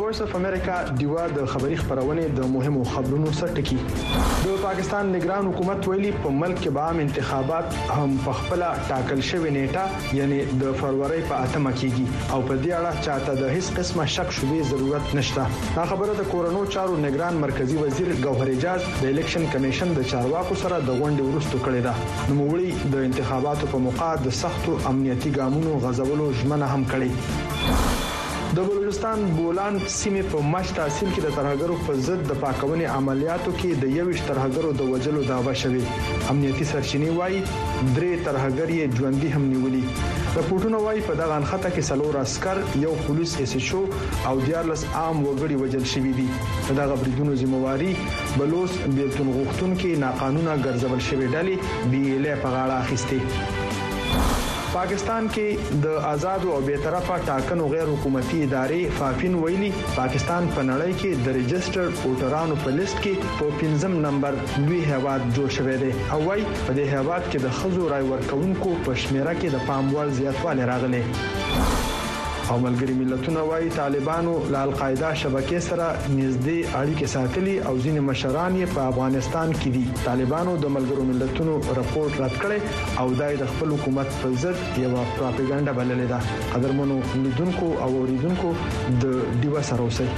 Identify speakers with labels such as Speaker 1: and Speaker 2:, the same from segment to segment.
Speaker 1: وایس اف امریکا دیوا د خبري خبرونه د مهمو خبرونو سرټکی د پاکستان نگران حکومت ویلي په ملک کې به عام انتخابات هم په خپل ټاکل شوی نیټه یعنی د فروری په 8 کېږي او په دې اړه چاته د هیڅ قسمه شک شوبې ضرورت نشته. دا خبره د کورونو چارو نگران مرکزی وزیر ګوهر اجاز د الیکشن کمیشن د چارواکو سره د غونډې وروسته کړې ده. نوموړي د انتخاباتو په موقع د سختو امنیتي ګامونو غزولو ژمنه هم کړې. د بلوچستان بولان سیمې په مشت تحصیل کې د ترهګرو په ضد د پاکونې عملیاتو کې د 21 ترهګرو د وجلو دعوا شوې. امنیتي سرچینې وایي 3 ترهګر یې ژوندۍ هم نیولي. راپورټونه وایي په دغه انخته کې 4 عسكر، یو پولیس ایسشو او 14 عام وګړي وجل شوي دي. دغه بریدونو ذمہواری بلوچ بیلتون غوښتونکو ناقانونه ګرځول شوی ډلې BLA په غاړه اخیستي. پاکستان کې د آزاد او بی‌طرفه ټاکنو غیر حکومتي ادارې فافین ویلي پاکستان په نړۍ کې د ريجسترډ ووټرانو په لیست کې په 5م نمبر لوی هیواد جوړ شوی دی او وايي په دې هیواد کې د خزو رای ورکونکو په شمیره کې د پام وړ زیاتوالی راغلی. او ملګری ملتونه وایي طالبانو له القاعده شبکې سره نږدې اړیکې ساتلي او ځینې مشران یې په افغانستان کې دي. طالبانو د ملګرو ملتونو راپورټ رد کړی او دای د خپل حکومت په ضد یو پروپاګاندا بللې ده. قدرمنو لیدونکو او اوریدونکو د ډیوا سره اوسئ.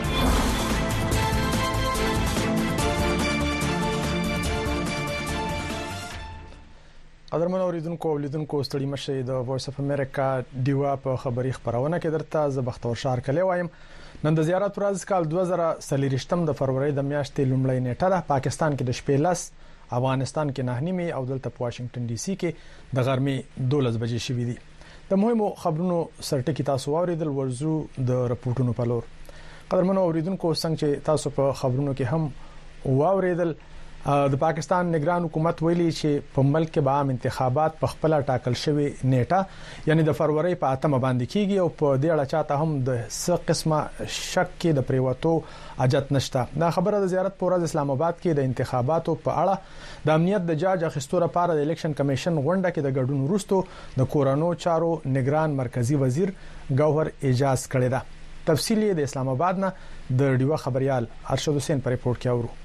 Speaker 1: قدرمن اوریدونکو او لیدونکو ستړي مشه د وایس اف امریکا دیوا په خبري خبرونه کې درته زبختور شهر کلی وایم. نن د زیارت ورځ کال 2023 د فروری د میاشتې لومړۍ نیټه ده. پاکستان کې د شپې لس، افغانستان کې 9 او دلته په واشنگټن ډي سي کې د غرمې 12 بجې شوې دي. د مهمو خبرونو سرټکی تاسو اوریدل ورزو د راپورټونو په لور. قدرمن اوریدونکو څنګه چې تاسو په خبرونو کې هم واوریدل د پاکستان نگران حکومت ویلي چې په ملک کې به عام انتخابات په خپل ټاکل شوی نیټه یعنی د فروری په 8 باندې کیږي او په دې اړه چاته هم د څه قسمه شک کې د پریوتو اجازه نشته. دا خبره د زیارت په ورځ اسلام آباد کې د انتخاباتو په اړه د امنیت د جاج اخیستو لپاره د الیکشن کمیشن غونډه کې د ګډون وروسته د کورونو چارو نگران مرکزی وزیر ګوهر اجاز کړی ده. تفصیلی د اسلام آباد نه د ډیوا خبريال ارشد حسین پر ریپورت کې اورو.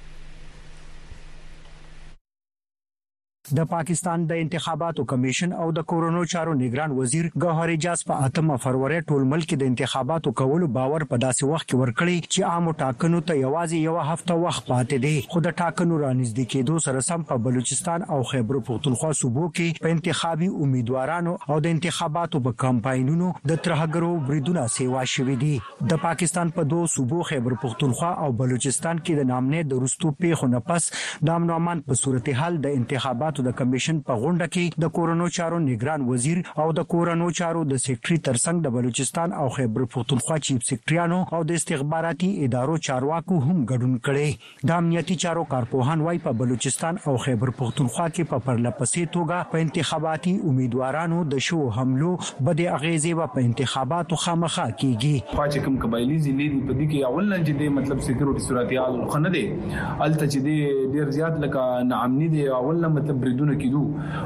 Speaker 2: د پاکستان د انتخاباتو کمیشن او د کورونو چارو نگران وزیر ګوهر اجاز په 8 فروری ټول ملک د انتخاباتو کولو باور په داسې وخت کې ورکړي چې عام ټاکنو ته یوازې یو هفته وخت پاتې دی. خو د ټاکنو رانږدې کېدو سره سم په بلوچستان او خیبر پختونخوا صوبو کې په انتخابي امیدوارانو او د انتخاباتو په کمپاینونو د ترهګرو بریدونه سیوا شوې دي. د پاکستان په دوه صوبو خیبر پختونخوا او بلوچستان کې د نامنې د رستو پیښو نه پس د امن او امان په صورتحال د انتخاباتو د کمیشن په غونډه کې د کورونو چارو نگران وزیر او د کورونو چارو د سیکریټري ترڅنګ د بلوچستان او خیبر پختونخوا چیف سیکریټریانو او د استخباراتي ادارو چارواکو هم ګډون کړي. د امنیتي چارو کارپوهان وايي په بلوچستان او خیبر پختونخوا کې په پرلپسې توګه په انتخاباتي امیدوارانو د شو حملو بد اغیزې په انتخاباتو خامخا کیږي.
Speaker 3: پاتې کوم قبایلی ضلع په دې کې اول نه چې د مطلب سکیورټي صورتحال خنه دي الته چې ډیر زیات لکه ناامني دي اول نه مطلب بریدونه کیدو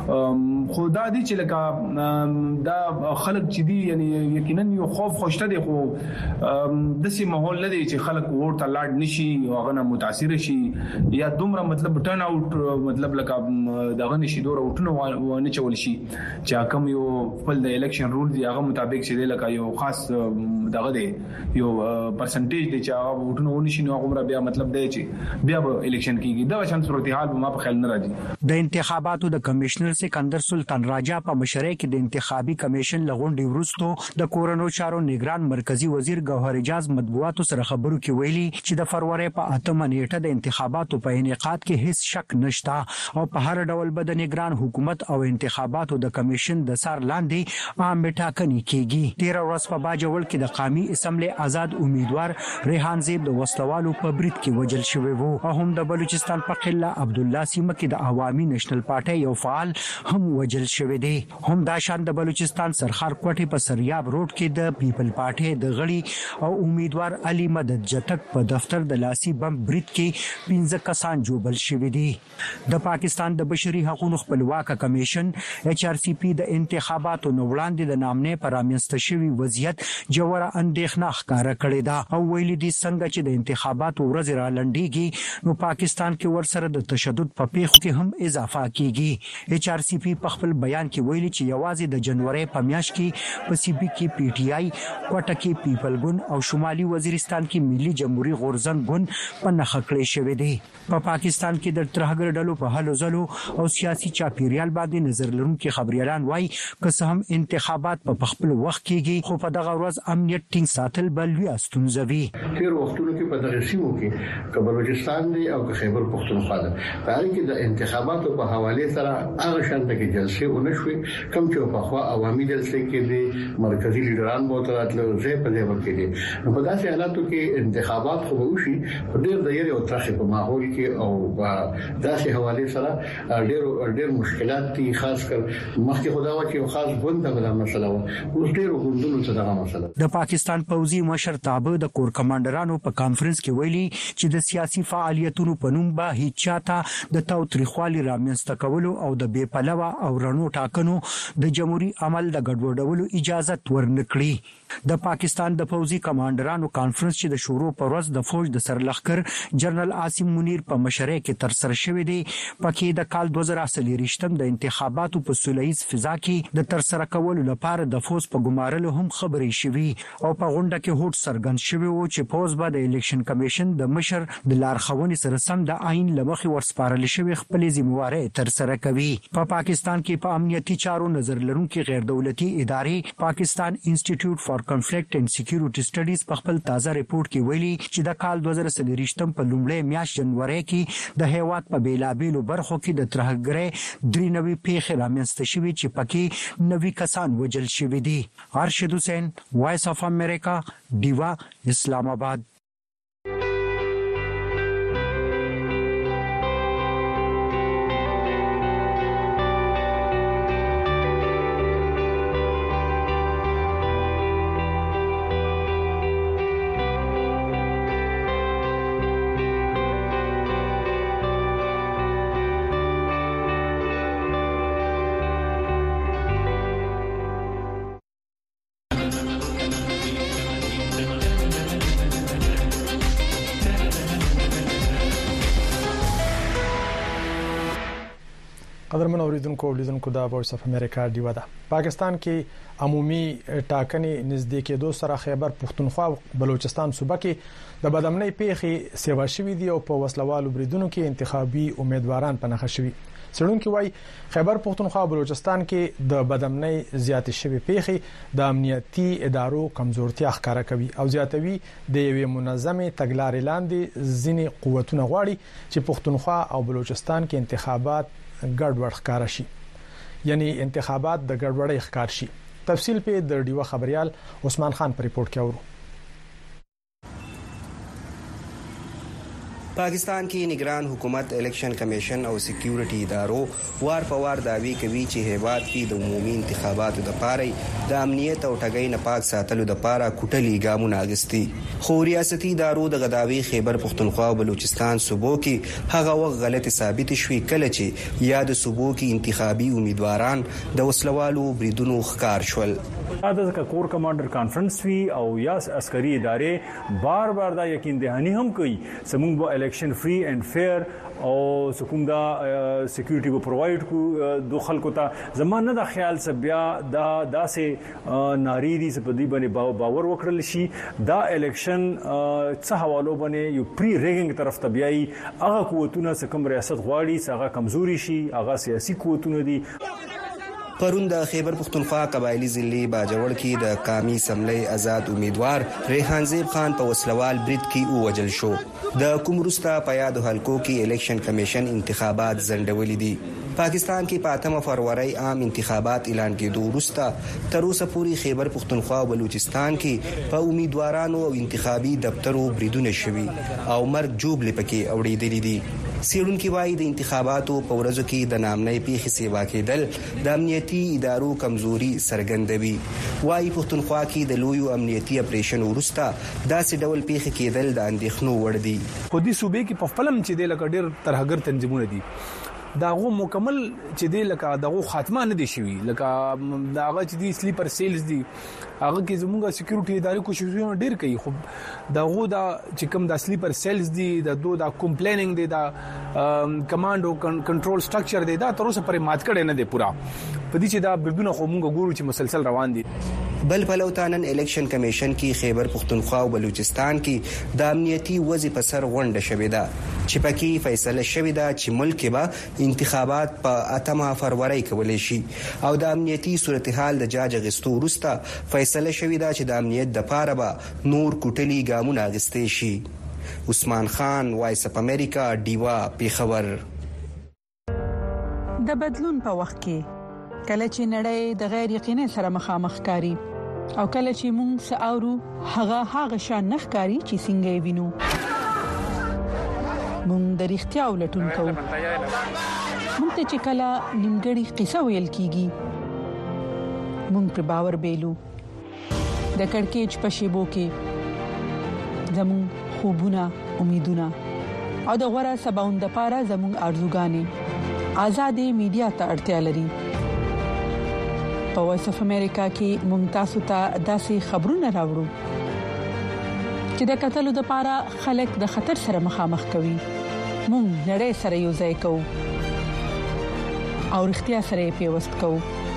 Speaker 3: خدا دې چې لکه دا خلک چې دي یعنی یقینا یو خوف خوشته دي خو داسې ماحول نه دی چې خلک ورته لاړ نشي او هغه متاثر شي یا دومره مطلب ټرن اوټ مطلب لکه دغه نشي دوره اوټونه ونه چول شي چې کوم یو خپل د الیکشن رول دی هغه مطابق چې لکه یو خاص دغه دی یو پرسنټیج دی چې هغه اوټونه ونه شي نو هغه بیا مطلب دی چې بیا به الیکشن کیږي دا شان صورتحال ما په خیال نه راځي.
Speaker 2: د انتخاباتو د کمشنر سکندر سلطان راجا په مشرۍ کې د انتخابي کمیشن لغونډي وروسته د کورونو چارو نگران مرکزی وزیر ګوهر اجاز مطبوعاتو سره خبرو کې ویلي چې د فروری په 8 نیټه د انتخاباتو په انعقاد کې هیڅ شک نشته او په هر ډول به د نگران حکومت او انتخاباتو د کمیشن د سر لاندې عام ټاکنې کیږي. 13 ورځې په باجوړ کې د قومي اسمبلی آزاد امیدوار ریحان زیب د وسلوالو په برید کې وجل شوی وو او هم د بلوچستان په قله عبد الله سیمه کې د عوامي نېشنل پارټي یو فعال هم وجل شوی دی. هم دا شان د بلوچستان سرخار کوټي په سریاب روډ کې د پیپل پارټي د غړي او امیدوار علي مدد جتک په دفتر د لاسي بم برید کې 15 کسان جوړل شوی دي. د پاکستان د بشري حقوقو خپلواک کمیشن HRCP د انتخاباتو نو وړاندې د نامنې پر امنست شوی وضعیت جوړه اندېښنه ښکاره کړې ده او ویلي دي څنګه چې د انتخاباتو ورځ را لنډيږي نو پاکستان کې ورسره د تشدد په پیښو کې هم اضافه کیږي HRCP په خپل بیان کې ویلي چې یوازې د جنوري په میاشت کې په CB کې PTI کوټه کې پیپل ګوند او شمالي وزیرستان کې ملي جمهوریت غورځنګ ګوند په نخښه کړی شوی دی په پاکستان کې د ترهګر ډلو په هلو ځلو او سیاسي چاپیریال باندې نظر لرونکي خبريالان وایي که څه هم انتخابات په خپل وخت کېږي خو په دغه ورځ امنیت ټینګ ساتل بل وی ستونزه وي
Speaker 4: تیر وختونو کې په دغه سیمو کې بلوچستان دی او خیبر پختونخوا ده په اړه کې د انتخاباتو په حواله سره هغه شانته کې جلسې ونشوي کوم چې په خوا عوامي جلسې کې دي مرکزی لیډران مو تراتله زه په دې وخت کې دي نو په داسې حالاتو کې انتخابات خو وشي په ډېر د یو ترخه په ماحول کې او داسې حواله سره ډېر مشکلات دي خاص کر مخکې خداوت چې خاص غونډه غلا مسله و اوس ډېر غونډونو څه دغه مسله
Speaker 2: د پاکستان پوځي مشر تابع د کور کمانډرانو په کانفرنس کې ویلي چې د سیاسي فعالیتونو په نوم به هیڅ چاته د تاوتریخوالي رامنځته کولو او د بې پلوه او رڼو ټاکنو د جمهوریت عمل د ګډوډولو اجازه ورنکړي د پاکستان د پوځي کمانډرانو کانفرنس چې د شورو پر ورځ د فوج د سرلخکر جنرال عاصم منیر په مشرۍ کې تر سره شوې دي پکې د کال 2023 د انتخاباتو په سولهییز فضا کې د تر سره کولو لپاره د فوج په ګمارلو هم خبرې شوې او په غونډه کې هوټ سرګن شوی و چې فوج به د الیکشن کمیشن د مشر د لارښوونې سره سم د عین لمخې ورسپارل شوی خپل ذمہواری تر سره کوي په پاکستان کې په امنیتي چارو نظر لرونکي غیر دولتي ادارې پاکستان انسټیټیوټ فار کنفلیکټ اینڈ سکیورټي سټډیز په خپل تازه ریپورت کې ویلي چې د کال 2023 په لومړۍ میاشت جنوري کې د هیواد په بیلابیلو برخو کې د ترهګرۍ 93 پیښې رامنځته شوې چې پکې 90 کسان وژل شوي دي ارشد حسین وایس اف امریکا دیوا اسلام آباد
Speaker 5: قدرمن اوریدونکو ولیدونکو دا وایس اف امریکا دیوا ده پاکستان کې عمومي ټاکنې نزدې کېدو سره خیبر پختونخوا بلوچستان صوبه کې د بدامنۍ پیښې سیوا شوې دي او په وسلوالو بریدونو کې انتخابي امیدواران پنهخه شوي څېړونکو وايي خیبر پختونخوا بلوچستان کې د بدامنۍ زیاتې شوې پیښې د امنیتي ادارو کمزورتیا ښکاره کوي او زیاتوي د یوې منظمې تګلارې لاندې ځینې قوتونه غواړي چې پختونخوا او بلوچستان کې انتخابات ګډوډ ښکار شي یعنی انتخابات د ګډوډۍ ښکار شي تفصیل په د ډیوا خبريال عثمان خان پر ریپورت کې اورو
Speaker 6: پاکستان کې نگران حکومت الیکشن کمیشن او سکیورټي ادارو وار په وار دعوی کوي چې هیواد کې د عمومي انتخاباتو لپاره د امنیت او ټګۍ نه پاک ساتلو لپاره کوټلي ګامونه اخیستي خو ریاستي ادارو د غداوی خیبر پختونخوا او بلوچستان صوبو کې هغه وخت غلط ثابت شوي کله چې یاد صوبو کې انتخابي امیدواران د وسلوالو بریدونو ښکار شول
Speaker 7: دا د کور کمانډر کانفرنس وی او یا عسکري ادارې بار بار دا یقین دهانی هم کوي سمون الیکشن فری اینڈ فیر او سکون دا سکیورټي به پرووایډ کو د خلکو ته زمانه د خیال سبیا دا داسې ناری دي چې په دې باندې باور وکړل شي دا الیکشن څه حوالو باندې یو پری ریګینګ طرف ته بیاي هغه قوتونه چې کوم ریاست غواړي هغه کمزوري شي هغه سیاسي قوتونه دي
Speaker 6: پرون د خیبر پختونخوا قبایلی ضلع باجوړ کې د قامي سملې آزاد امیدوار ریحان زیب خان په وسلوال برید کې ووجل شو د کومروستا په یادو حلقو کې الیکشن کمیشن انتخابات ځنډولې دي پاکستان کې په 8 فروری عام انتخابات اعلان کېدو وروسته تر اوسه پورې خیبر پختونخوا او بلوچستان کې په امیدوارانو او انتخابي دفترو بریدونه شوي او مرګ جوړ لپاره اوریدلې دي سیړونکو وايي د انتخاباتو په ورځو کې د نامنۍ پیښې سیوا کېدل د امنیتي ادارو کمزوري څرګندوي وايي پختونخوا کې د لویو امنیتي اپریشن وروسته داسې ډول پیښې کېدل د اندېښنو وړ دي
Speaker 3: په دې صوبې کې په فلم چې د لکه ډېر ترهګر تنظیمونه دي داغه مکمل چې دی لکه دغه خاتمه نه دي شوی لکه داغه چې دی سلیپر سیلز دي هغه کې زموږه سکیورټي ادارې کوششونه ډیر کوي خو دغه دا چې کوم د سلیپر سیلز دي د کمپلینینګ دي د کمانډ او کنټرول سټرکچر دي دا تر اوسه پرې مات کړي نه دي پورا په دې چې دا بردونه خو موږ ګورو چې مسلسل روان دي.
Speaker 6: بل پلوتانن الیکشن کمیشن کې خیبر پختونخوا او بلوچستان کې د امنیتي وضع په سر غونډه شوې ده چې پکې فیصله شوې ده چې ملک به انتخابات په 8 فروری کولای شي او د امنیتي صورتحال د جاج غستو وروسته فیصله شوې ده چې د امنیت د پاره به نور کوټلي ګامونه غستې شي. عثمان خان، وایس اف امریکا، ډیوا، پیښور.
Speaker 8: د بدلون په وخت کې کله چې نړۍ د غیر یقیني سره مخامخ کاری او کله چې موږ ساورو هغه شان نخکاری چې څنګه وینو موږ د اړتیا ولټون کوو. موږ ته چې کله نیمګړی قصه ویل کیږي موږ پر باور بیلو. د کڑکېچ په شیبو کې زموږ خوبونه، امیدونه او د غوړه سباوند لپاره زموږ ارزوګانې آزادې میډیا ته اړتیا لري. په وایس اف امریکا کې ممتاز ته داسې خبرونه راوړو چې د قتل لپاره خلک د خطر سره مخامخ کوي. موږ نړۍ سره یو ځای کوو او اړتیا سره پیوست کوو.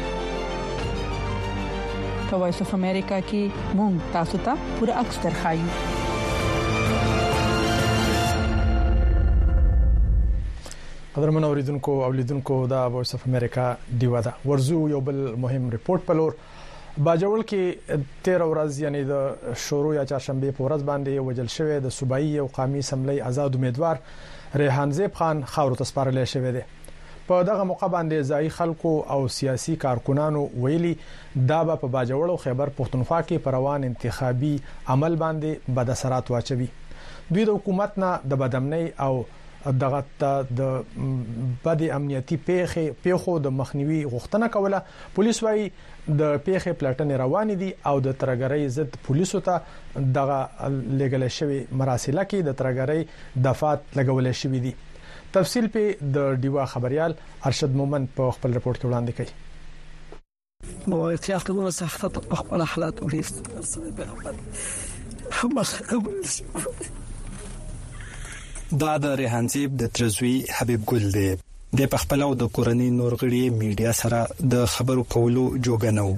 Speaker 8: په وایس اف امریکا کې موږ تاسو ته پوره عکس درخایو.
Speaker 5: قدرمن اوریدونکو او لیدونکو دا وایس اف امریکا دیوا دا ورزو یو بل مهم ریپورت پلور باجوړ کې 13 ورځ یعنی د شروع یا چهارشنبه په ورځ باندې وجل شوی د صوبایي او قومي سملې آزاد امیدوار ریحان زیب خان خاور ته سپارل شوی دی. په دغه موقع باندې ځای خلکو او سیاسي کارکونانو ویلي دا په باجوړ او خیبر پختونخوا کې پروان انتخابي عمل باندې بد اثرات واچوي. دوی د حکومت نه د بدامنۍ او دغه د بد امنیتي پیښو د مخنیوي غوښتنه کوله. پولیس وايي د پیښې پلاتنې روان دي او د ترګرۍ ضد پولیسو ته دغه لګل شوی مراسله کې د ترګرۍ دفعات لګول شوی دي. تفصیل په د ډیوا خبريال ارشد مومن په خپل رپورت کې وړاندې کړي.
Speaker 9: موارد يعتبرون صحافة أخبار حالات وليس
Speaker 10: دا د ریحان زیب د ترزوی حبیب ګل دی. د پخپلو د کورنۍ نورغړي میډیا سره د خبرو کولو جوګنو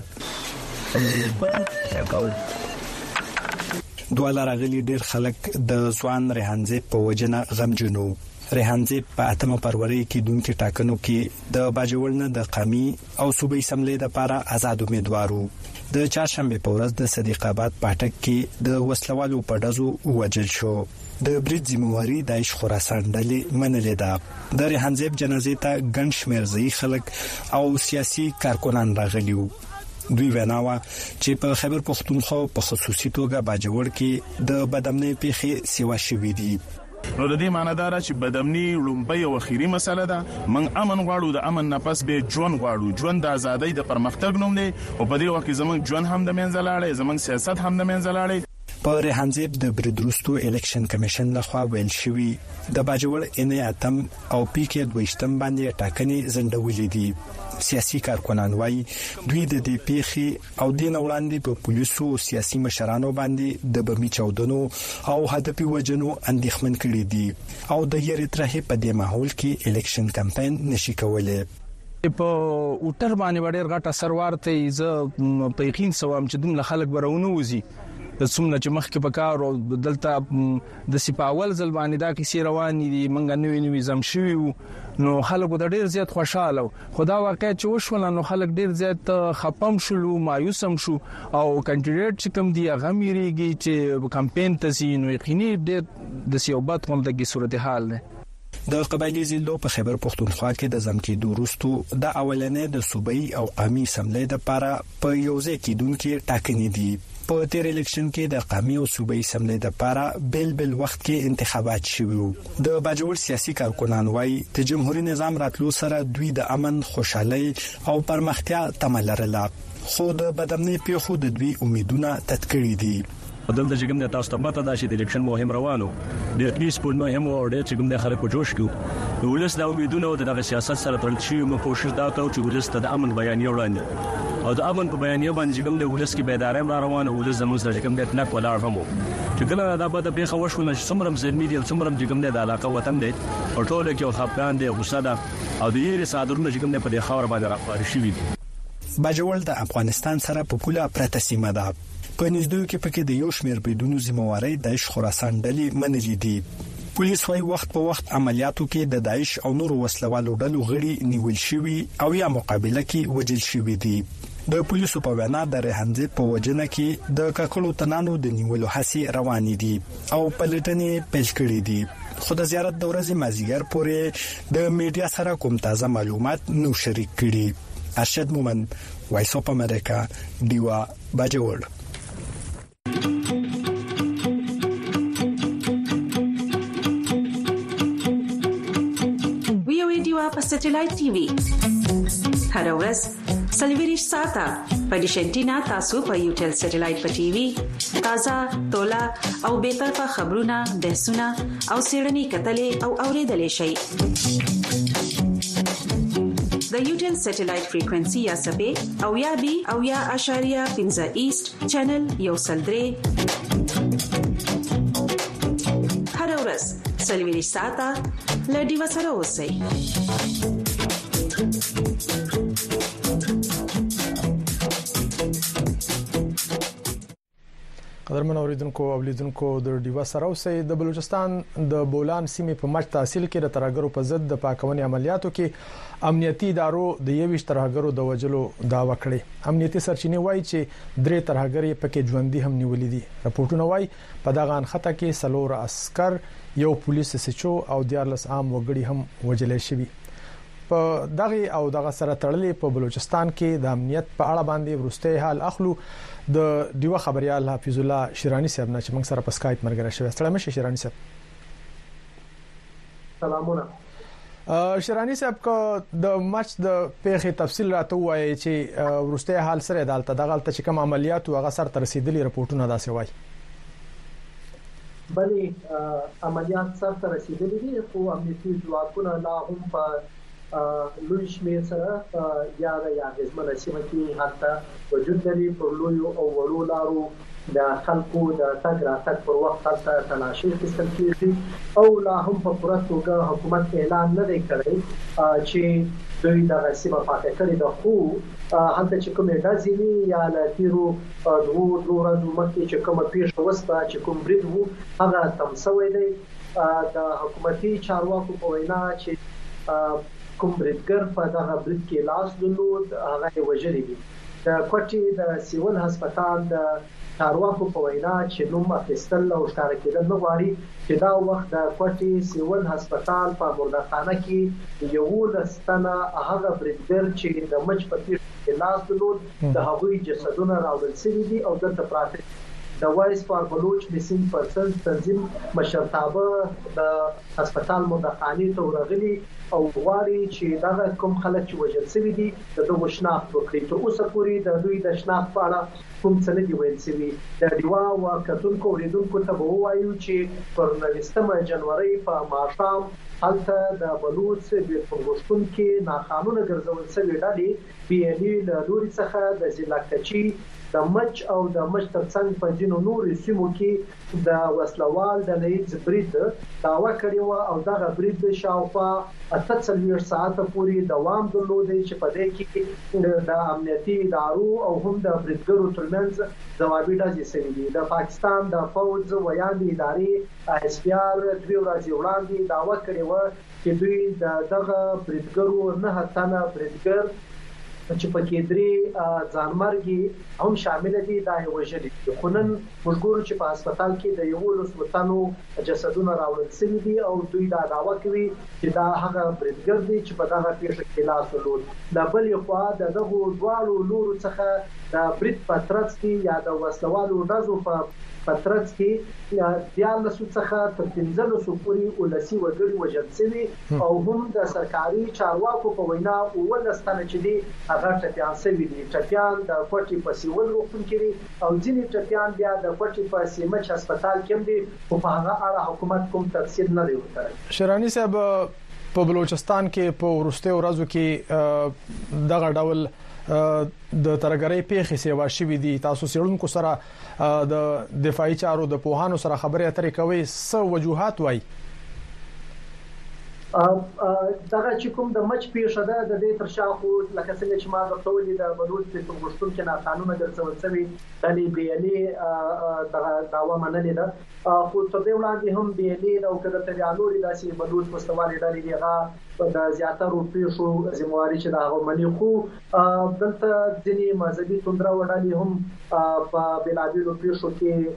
Speaker 10: دواله راغلي ډیر خلک د ځوان ریحان زیب په وجنه غمجنو. ریحان زیب په 8 فروری کې دونکو ټاکنو کې د باجوړ نه د قومي او صوبایي سملې لپاره آزاد امیدوارو. د چهارشنبه په ورځ د صدیق آباد پټک کې د وسلوالو په ډزو وجل شو. د برید ذمہواری د خراسان ډلې منلې ده. د ریحان زیب جنازې ته ګڼ شمېر ځای خلک او سیاسي کارکونان راغلیو. دوی ویناوه چې په خیبر پختونخوا په خصوصي توګه باجوړ کې د بدامنۍ پیښې سیوا شوې دي.
Speaker 11: نو د دې معنی دا چې بدامنۍ لومبۍ او اخیری مسله ده. موږ امن غواړو، د امن نه پس به ژوند غواړو. ژوند د ازادۍ د پرمختګ نوم دی او په دې وخت کې زموږ ژوند هم د منځ لاړې، زموږ سیاست هم د منځ لاړې.
Speaker 10: په ریحان زیب د بریدروستو الیکشن کمیشن لخوا ویل شوی د باجوړ انیاتم او پیکې دویشتم باندې ټاکنې زندولې دي. سیاسي کارکونان وايي دوی د دې پیښې او د نوړاندې په پولیسو او سیاسي مشرانو باندې د بمی چاودنو او هدفي وجنو اندېښمن کړي دي او د یری ترې په دې ماحول کې الیکشن کمپاین نشي کولای.
Speaker 12: په اوټر باندې ډېر غټ اثر ورته ز په یقین سوام چې دومره خلک برونه وزي د څومره چې مخکې په کار او دلته د سپاول ځل باندې دا کیسې روان دي. منګ نوې زم شوي نو خلکو د ډېر زیات خوشاله خدا واقع چې وشول نو خلک ډېر زیات خپم شول، مایوس هم شو او کانډیډیټ چې کوم دی هغه میریږي چې کمپاین ته سي نو یقیني ډېر د سیوبات کوم دغه صورتحال ده.
Speaker 10: د قبایلی ضلعو په خیبر پختونخوا کې د ځمکې دوروستو د اولنې د صوبایي او قومي سملې لپاره په یوځای کې دونکو ټاکنې دي. په تیر الیکشن کې د قومي او صوبایي سملې لپاره بل وخت کې انتخابات شوي. د باجوړ سیاسي کارکونان وايي د جمهوریت نظام راتلو سره دوی د امن، خوشحالي او پرمختیا تمه لرله، خو د بدامنۍ پیښو د دوی امیدونه تتکړې دي.
Speaker 13: دلته چې کوم د تاسو ته پته ده چې د الیکشن مهم روانو د اتلیست په مهم او د چې کوم د خلک په جوش کې نو ولس دا امیدونه او د سیاست سره تړل شي مو کوشش دا کوي چې ولس ته د امن بیان وړاندې او د امن په بیان باندې کوم د ولس کې بیداري روانه ولس زموږ سره کوم د اتناک ولاړ هم چې کله دا په دې خو شو چې څومره زر میډیا څومره چې کوم د علاقه وطن دی او ټول کې خپګان دی غوسه ده او د یې صادرونه چې کوم په دې خاور باندې راپار شي
Speaker 10: باجوړ د افغانستان سره په پوله پرته سیمه ده په نږدې کې پکې د یو شمېر بریدونو ذمہواری د خراسان ډلې منلې دي پولیس وايي وخت په وخت عملیاتو کې د داعش او نور وسلوالو ډلو غړي نیول شوي او یا مقابله کې وژل شوي دي د پولیسو په وینا د ریحانزیب په وجنه کې د کاکړو تنانو د نیولو هڅې روانې دي او پلټنې پیل کړې دي خو د زیارت د ورځې مازیګر پورې د میډیا سره کوم تازه معلومات نو شریک کړي ارشد مومن وایس اف امریکا دیوا باجوړ
Speaker 14: په سټلایټ ټي وي هر ورځ سلویریش ساته په ډیشنټینا تاسو په یوټل سټلایټ په ټي وي تازه تولا او به طرفه خبرونه بحثونه او سیړنی کتلې او اوریدلې شي د یوټل سټلایټ فریکوئنسي یا سبې او یا بي او یا اشاریه 15 ایست چینل یو سلدري هر ورځ سلویریش ساته لډي وسره اوسئ
Speaker 5: قدرمن اوریدونکو او لیدونکو د ډیوا سره اوسئ د بلوچستان د بولان سیمې په مټ تحصیل کې د ترهګرو په ضد د پاکونې عملیاتو کې امنیتي ادارو د 21 ترهګرو د وجلو داوا کړې امنیتي سرچینې وایي چې درې ترهګرې پکې ژوندۍ هم نیولې دي راپورټونه وایي په دغه انخته کې سلور عسكر یو پولیس سچو او 14 عام وګړي هم وجلې شوي په دغه سره تړلې په بلوچستان کې د امنیت په اړه باندې ورسته حال اخلو د دیوه خبريال حافظ الله شیرانی صاحب نه چې موږ سره په اسکایپ مرګره شوی ستړي مشه شیرانی صاحب
Speaker 15: سلامونه
Speaker 5: شیرانی صاحب کو د مچ د پیخي تفصیل راته وایي چې ورسته حال سره عدالت دغه چې کوم عملیات او غسر تر رسیدلي رپورټونه داسې وایي
Speaker 15: بلې عملیات سره تر رسیدلي دي خو امنیتي ځواکونه لا هم په لوی شمیر سره یا غزمنه سیمه کې حتی وجود لري پر لوی او ورو لارو د خلکو د تګ راتګ پر وخت حتی تناشي کیسل کیږي او لا هم په پوره توګه حکومت اعلان نه دی کړی چې دوی د سیمه پاتې کړي د خو هلته چې کومه دازي یا لاتیرو دوه ورځې مخکې چې کومه پیښه وسته چې کوم برید وو هغه تم سوی دی د حکومتي چارواکو په وینا چې کوم بریدګر په دغه برید کې لاس درلود هغه وژلې دي د کوټي د سیول هسپتال د چارواکو په وینا چې نوم اخیستل او ښکار کېدل نه غواړي چې دا وخت د کوټي سیول هسپتال په مردخانه کې یو لستنه هغه بریدګر چې د مچ په پیښه کې لاس درلود د هغوی جسدونه راوړل شوي دي او دلته پراته د وایس فار بلوچ میسینګ پرسنز تنظیم مشرتابه د هسپتال مدخاني ته ورغلي او غواړي چې دا کوم خلک چې وژل شوي دي د دوه شناخت وکړي تر اوسه پورې د دوی د شناخت په اړه کوم څه نه دی ویل شوی د دیوا واکتونکو ریدونکو ته وایو چې پر 19 جنوري په ماښام هلته د بلوچ د پروشتون کې ناقانونه ګرځول شوی ډلې پیلي له لوري څخه د ضلع کچي د مچ او د مچ ترڅنګ په جنو نور سیمو کې د وسلوال د لیز برید داوا کړی و او دغه برید شاوخوا 48 ساعته پورې دوام درلود چې په دې کې د امنیتي ادارو او هم د بریدګرو ترمنځ ځوابي ډزې شوې دي د پاکستان د فوج ویاندې ادارې اس پی آر 2 ورځې وړاندې داوا کړې و چې دوی دغه بریدګرو نه تنه بریدګر چې په کې درې ځانمرګي هم شامل دي دا یو وجلي خونن مشګور چې په هسپتال کې د یو لسمتانو جسدونه راوړل شوي دي او دوی دا داوا کوي چې دا هغه بریدګر دي چې په دغه پیښه کې لاس درلود د بل خوا دغه دواړو لورو څخه د برید پترڅ کې یا د وسلوالو ډزو په پترڅ کې د 14 څخه تر 15 پورې ولسی وګړي وژل شوي او هم د سرکاري چارواکو په وینا ولستانه چې دي هغه ټپيان سوي دي. ټپيان د کوټي په سیول روغتون کې او ځینې ټپيان بیا د کوټي په سیمچ هسپتال کې دي او په هغه اړه حکومت کوم تفصیل نه دی ورکړی.
Speaker 5: شرانی صاحب په بلوچستان کې په ورسته ورځو کې دغه ډول د ترګری پیښې سیوا شوې دي. تاسو سیړونکو سره د دفاعي چارو د پوهانو سره خبرې اترې کوي، څه وجوهات وایي؟
Speaker 15: دغه چې کوم د مچ پیښه ده د دې تر شا خو لکه څنګه چې ما درته ویلي د بلوچ په پښتون کې ناقانونه ګرځول شوی د بیلې دغه داوا منلې ده، خو تر دې وړاندې هم بیلې او کده تریالوري داسې بلوچ مستوالې ډلې دیغه د زیاترو پیښو ذمہواری چې دا غومني، خو دلته ځینې مذهبي توندره وډالي هم په بلابلو پیښو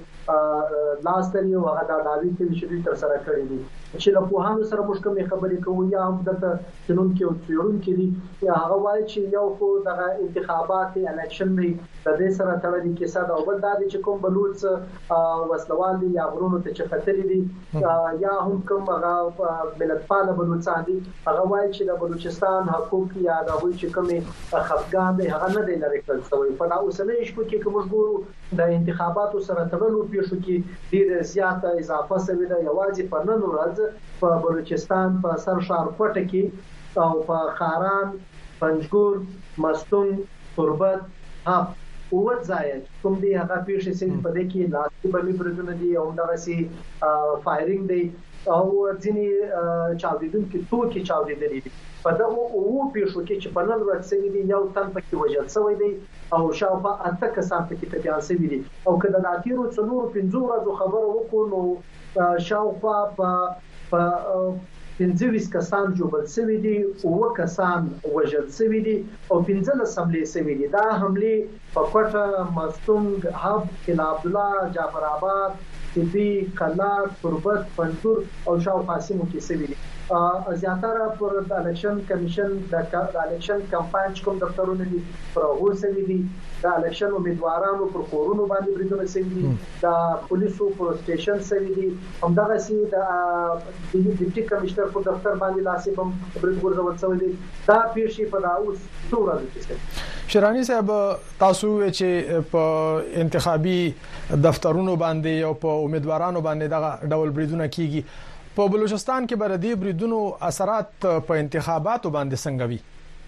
Speaker 15: کې لاس لري او هغه د داوی کې چې تر سره کړی دي چې له پوهانو سره موږ کومې خبرې کوو یا هم د قانون کې او څیړون کې دي یا هغه وایي چې یو خو د انتخابات الیکشن دی د دې سره تړلې کیسه ده او بل دا چې کوم بلوچ وسلوال دي یا غرونو ته چې خطر دي یا هم کوم هغه ملتپاله بلوچستان دي هغه وایي چې د بلوچستان حقوق یا د هغوی چې کومې خفګان دي هغه نه دی لري کول شوی. په دا اوسنۍ شپه کې کوم ګورو د انتخاباتو سره تړلو پیښو کې ډېر زیاته اضافه شوې ده. یوازې په نن ورځ په بلوچستان په سرشار کوټه کې او په خاران، پنجګور، مستون، تربت، هب او ځای کوم دی هغه پیښې چې په دې کې لاسي بمي پرځونه دي او دغه سي فایرینګ دی او ځینې چاودیدونکو توکي چاودیدلې دي. په دغه او پیښو کې چې په نن ورځ سوي دي یو تن پکې وژل شوی دی او شاوخوا 8 کسان پکې ټپيان شوي دي او کله د اتیرو څلورو 15 ورځو خبره وکړو نو شاوخوا په 15 کسان جوړل شوی دي او کسان وژل شوی دي او 15 حملې شوی دي. دا حملې په کوټه، مستونګ، هب، کلا عبد الله، جعفر آباد، تبي، قلات، تربت، پنځور او شاوخوا سیمو کې شوی دي. زیاتره پر د الیکشن کمیشن د الیکشن کمپاین کوم دفترونه دي پر هغه سوي دي، د الیکشن امیدوارانو پر کورونو باندې بریدونه شوي دي، د پولیسو پر سټیشن شوي دي، همدغه سي د ډیپټي کمشنر په دفتر باندې لاسي بم برید ورزول شوی دي. دا پیښې په داوس څوره دي.
Speaker 5: شرانی صاحب تاسو چې په انتخابي دفترونو باندې او په امیدوارانو باندې دغه ډول بریدونه کیږي، په بلوچستان کې بر دې بریدونو اثرات په انتخاباتو باندې څنګه وي؟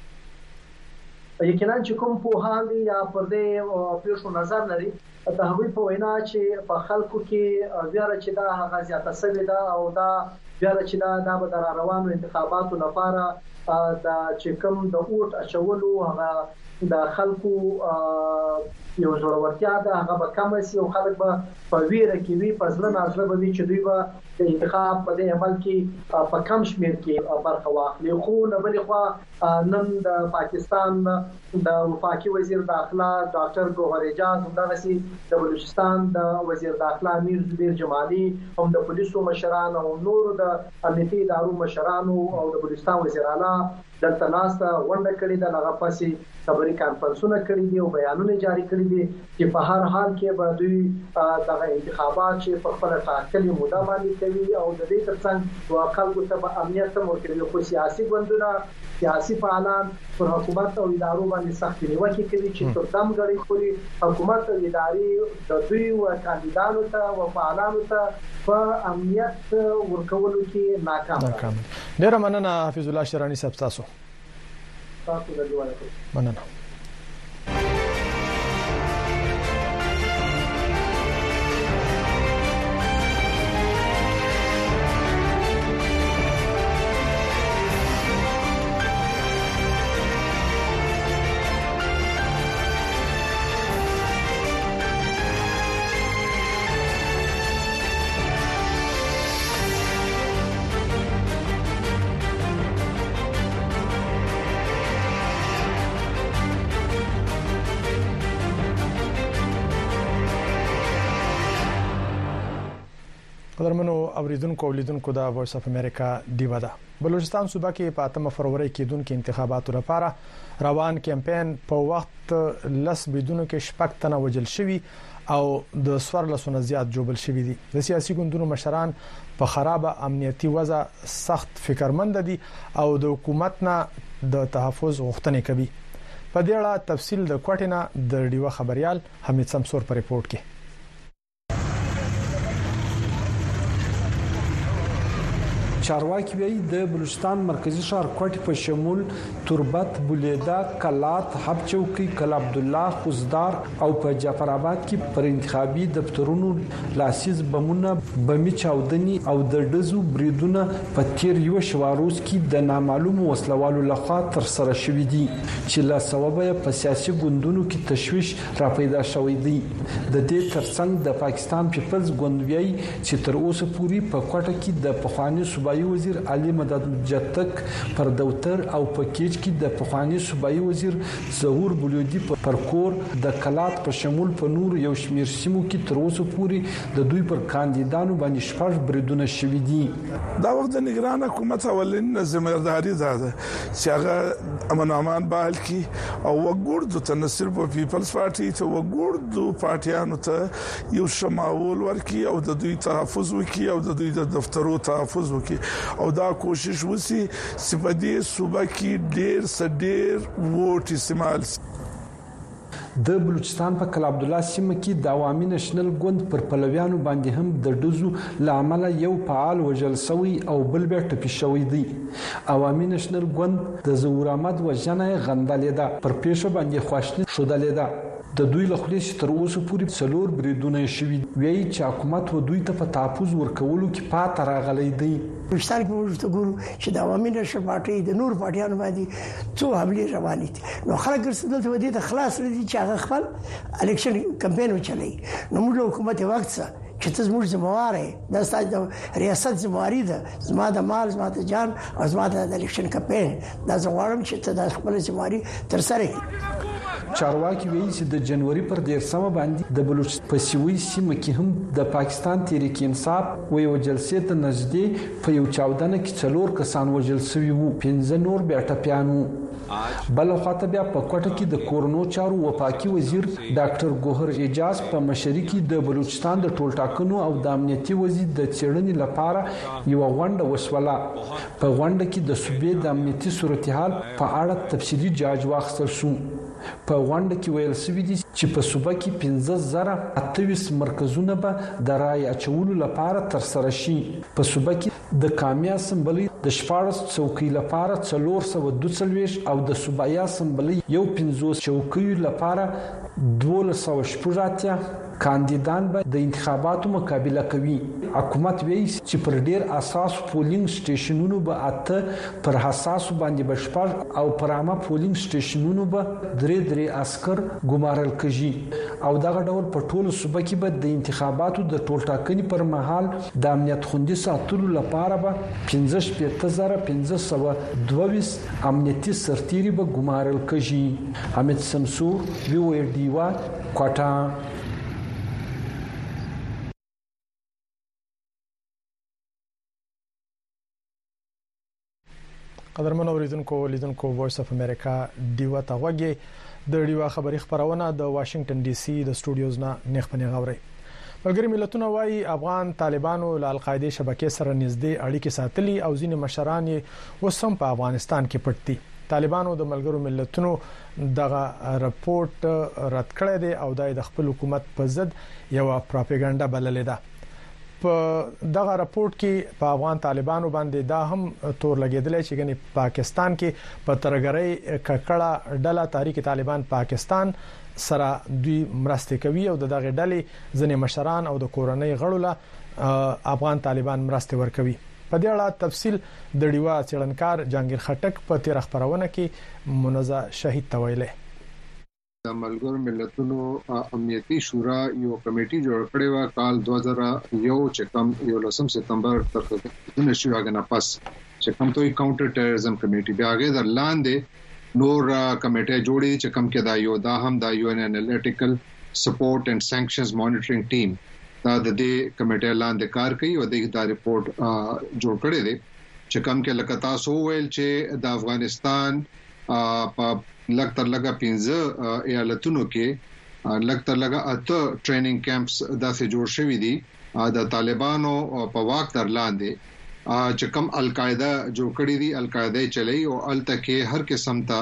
Speaker 15: یقینا چې کوم په حال یا پر دې پیښو نظر لري د هغوی په وینا چې په خلکو کې بیا چې دا هغه زیاته سوي ده او دا بیا چې دا به در روانو انتخاباتو لپاره د چې کوم د اوټ اچولو هغه د خلکو یو ضرورتیا ده هغه به کم شي او خلک به په ویره کې وي، په ځل نازله به وي چې دوی به د انتخاب په دې عمل کې په کم شمیر کې برخه واخلي. خو نه بلې خوا نن د پاکستان د وفاقي وزیر داخله ډاکټر ګوهر اعجاز همدغسې د بلوچستان د وزیر داخله امیر زبیر جمالي هم د پولیسو مشران او نور د امنیتي ادارو مشرانو او د بلوچستان وزیر اعلی دلته ناسته غونډه کړې ده، هغه پسې خبري کانفرنسونه کړي دي او بیانونه جاری کړي دي چې په هر حال کې به دوی دغه انتخابات چې په خپل ټاکلي موده باندې کوي او د دې ترڅنګ خلکو ته به امنیت هم ورکوي. خو سیاسي ګوندونه، سیاسي فعالان پر حکومت او ادارو باندې سخت نیوکې کوي چې تر دم غړي خوري حکومت او ادارې د دوی او کاندیدانو ته او فعالانو ته په امنیت ورکولو کې ناکام.
Speaker 5: ډیر مننه حفیظ الله شرانی صاحب تاسو
Speaker 15: د جوړه
Speaker 5: مننه. قدرمنو اوریدونکو اولیدونکو د وایس اف امریکا دیوا ده. بلوچستان صوبه کې په 8 فروری کې دونکو انتخاباتو لپاره روان کمپاین په وخت لس بيدونو کې شپږ تنه وجل شوی او د سوارلسونه زیات جوړل شوی دي. د سیاسي ګوندونو مشران په خرابه امنیتي وضع سخت فکرمند دي او د حکومت نه د تحفظ غوښتنې کوي. په دې اړه تفصیل د کوټینا د ډیوا خبريال حمید سمسور په ریپورت کې.
Speaker 16: چارواکي وایي د بلوچستان مرکزی ښار کوټي په شمول تربت، بولیدا، کلات، حب چوکي، کلا عبدالله، خوزدار او په جعفر آباد کې پر انتخابي دفترونو لاسیز بمونه، بمي چاودني او د ډزو بریدونه په تیر یو شواروز کې د نامعلومو وسلوالو لخوا تر سره شوې دي چې له سببه په سیاسي ګوندونو کې تشويش را پیدا شوی دی. د دې ترڅنګ د پاکستان پیپلز ګوند وایي چې تر اوسه پورې په کوټه کې د پخوانی صوبایي وزیر علي مدد جتک پر دوتر او پکیج کې د پخوانی صوبایي وزیر ظهور بلودي پر کور د کلات په شمول په نور یو شمیر سیمو کې تر اوسه پورې د دوی پر کاندیدانو باندې شپږ بریدونه شوي دي.
Speaker 17: دا وخت د نگران حکومت اولین ذمہداري ده چې هغه امن امان بحال کی او وګورد ته نه صرف پیپلز پارټي ته وګورد پارټیانو ته یو شماول ورکی او د دوی تحفظ وکي او د دوی د دفترو تحفظ وکي او دا کوشش وسی سپدي صوبه کې ډیر سډیر ووټ استعمال.
Speaker 16: د بلوچستان په کلا عبدالله سیمه کې د عوامي نېشنل ګوند پر پلویانو باندې هم د ډزو لامل یو فعال وژل شوی او بل بیا ټپي شوی دی. عوامي نېشنل ګوند د ظهور احمد وژنه غندلې ده، پر پیښه باندې خواشنی شودلې ده. د دوی له خلیص تر اوسه پورې څلور بریدونه شوي وی چې حکومت و دوی ته په تحفظ ورکولو کې پات راغلی دی.
Speaker 18: بلوچستان کې موږ ته ګورو چې د عوامي نېشنل پارټي د نور پارټیانو باندې څو حملې روانې دي. نو خلک ورسېدل ته د خلاص لري چې هغه خپل الیکشن کمپاین وچلوي. نو موږ حکومت وخت څه چې تاسو موږ ذمہوار یې د ستاسو ریاست ذمہواری ده، زما د مال، زما د جان او زما د الیکشن کمپاین دا زغوارم چې ته د خپل ذمہواری تر سره کړې.
Speaker 16: چارواکي وایي چې د جنوري پر 13 باندې د بلوچستان په سیوي سیمه کې هم د پاکستان تحریک انصاف یو جلسې ته نږدې په یو چاودنه کې څلور کسان وژل شوي وو، 15 نور بیا ټپیان وو. بل خواته بیا په کوټه کې د کورونو چارو وفاقي وزیر ډاکټر ګوهر اعجاز په مشرۍ کې د بلوچستان د ټولټاکنو او د امنیتي وزیر د چیرنې لپاره یو غونډه وشوله. په غونډه کې د صوبې د امنیتي صورتحال په اړه تفصیلي جاج واخیستل شو. په غونډه کې ویل شوی دی چې په صوبه کې 15028 مرکزونه به د رای اچولو لپاره تر سره شي. په صوبه کې د قومي اسمبلی د 14 څوکۍ لپاره 442 او د صوبایي اسمبلی یو 50 چوکیو لپاره 1280 کاندیدان به د انتخاباتو مقابله کوي. حکومت وایي چې پر ډیر اساس پولینګ سټیشنونو به اته پر حساس باندې بشپړ او پر عامه پولینګ سټیشنونو به درې عسكر ګمارل کیږي او دغه ډول په ټولو صوبه کې به د انتخاباتو د ټولټاکنې پر مهال د امنیت خوندي ساتلو لپاره به 15522 امنیتي سرتیري به ګمارل کیږي. حمید سمسور وی او ډیوا کوټا.
Speaker 5: قدرمن اوریدونکو لیدونکو وایس اف امریکا ډیوا تاوګي د ډیوا خبری خبرونه د واشنگټن ډي سي د سټوډیوز نه نخبني غوړي. ملګری ملتونه وايي افغان طالبانو له القاعده شبکې سره نږدې اړیکې ساتلي او ځینې مشران یې وسم په افغانستان کې پټ دي. طالبانو د ملګرو ملتونو دغه راپورټ رد کړی دی او د خپل حکومت په ضد یو پروپاګاندا بللې ده. په دغه راپورټ کې په افغان طالبانو باندې دا هم تور لګیدل چې ګنې پاکستان کې په ترګرۍ ککړه ډله تحریک طالبان پاکستان سره دوی مرسته کوي او دغه ډلې ځنې مشران او د کورنۍ غړو له افغان طالبان مرسته ورکوي. په دې اړه تفصیل د ډیوا څېړنکار جهانگیر خټک په تیر خبرونه کې منزه شهید تویله.
Speaker 19: د ملګرو ملتونو امنیتي شورا یو کمیټي جوړ کړې و کال 2001 چې کوم 11 سپتمبر تر 19 غنا پس چې کوم توي کاونټر ټیرریزم کمیټي بیا هغه د لاندې نور کمیټه جوړې چې کوم کې دا هم د یو ان انالیټیکل سپورټ اینڈ سانکشنز مانیټرینګ ټیم دا د دې کمیټه لاندې کار کوي او د ریپورت جوړ کړی دی چې کوم کې لکه تاسو ویل چې د افغانستان په لکتر لگا 15 ایالتونو کې لکتر لگا 8 ټریننګ کیمپس داسې جوړ شوي دي د طالبانو په واک تر لاندې چې کوم القاعده جوړ کړی دي القاعده چلی او الته کې هر قسم ته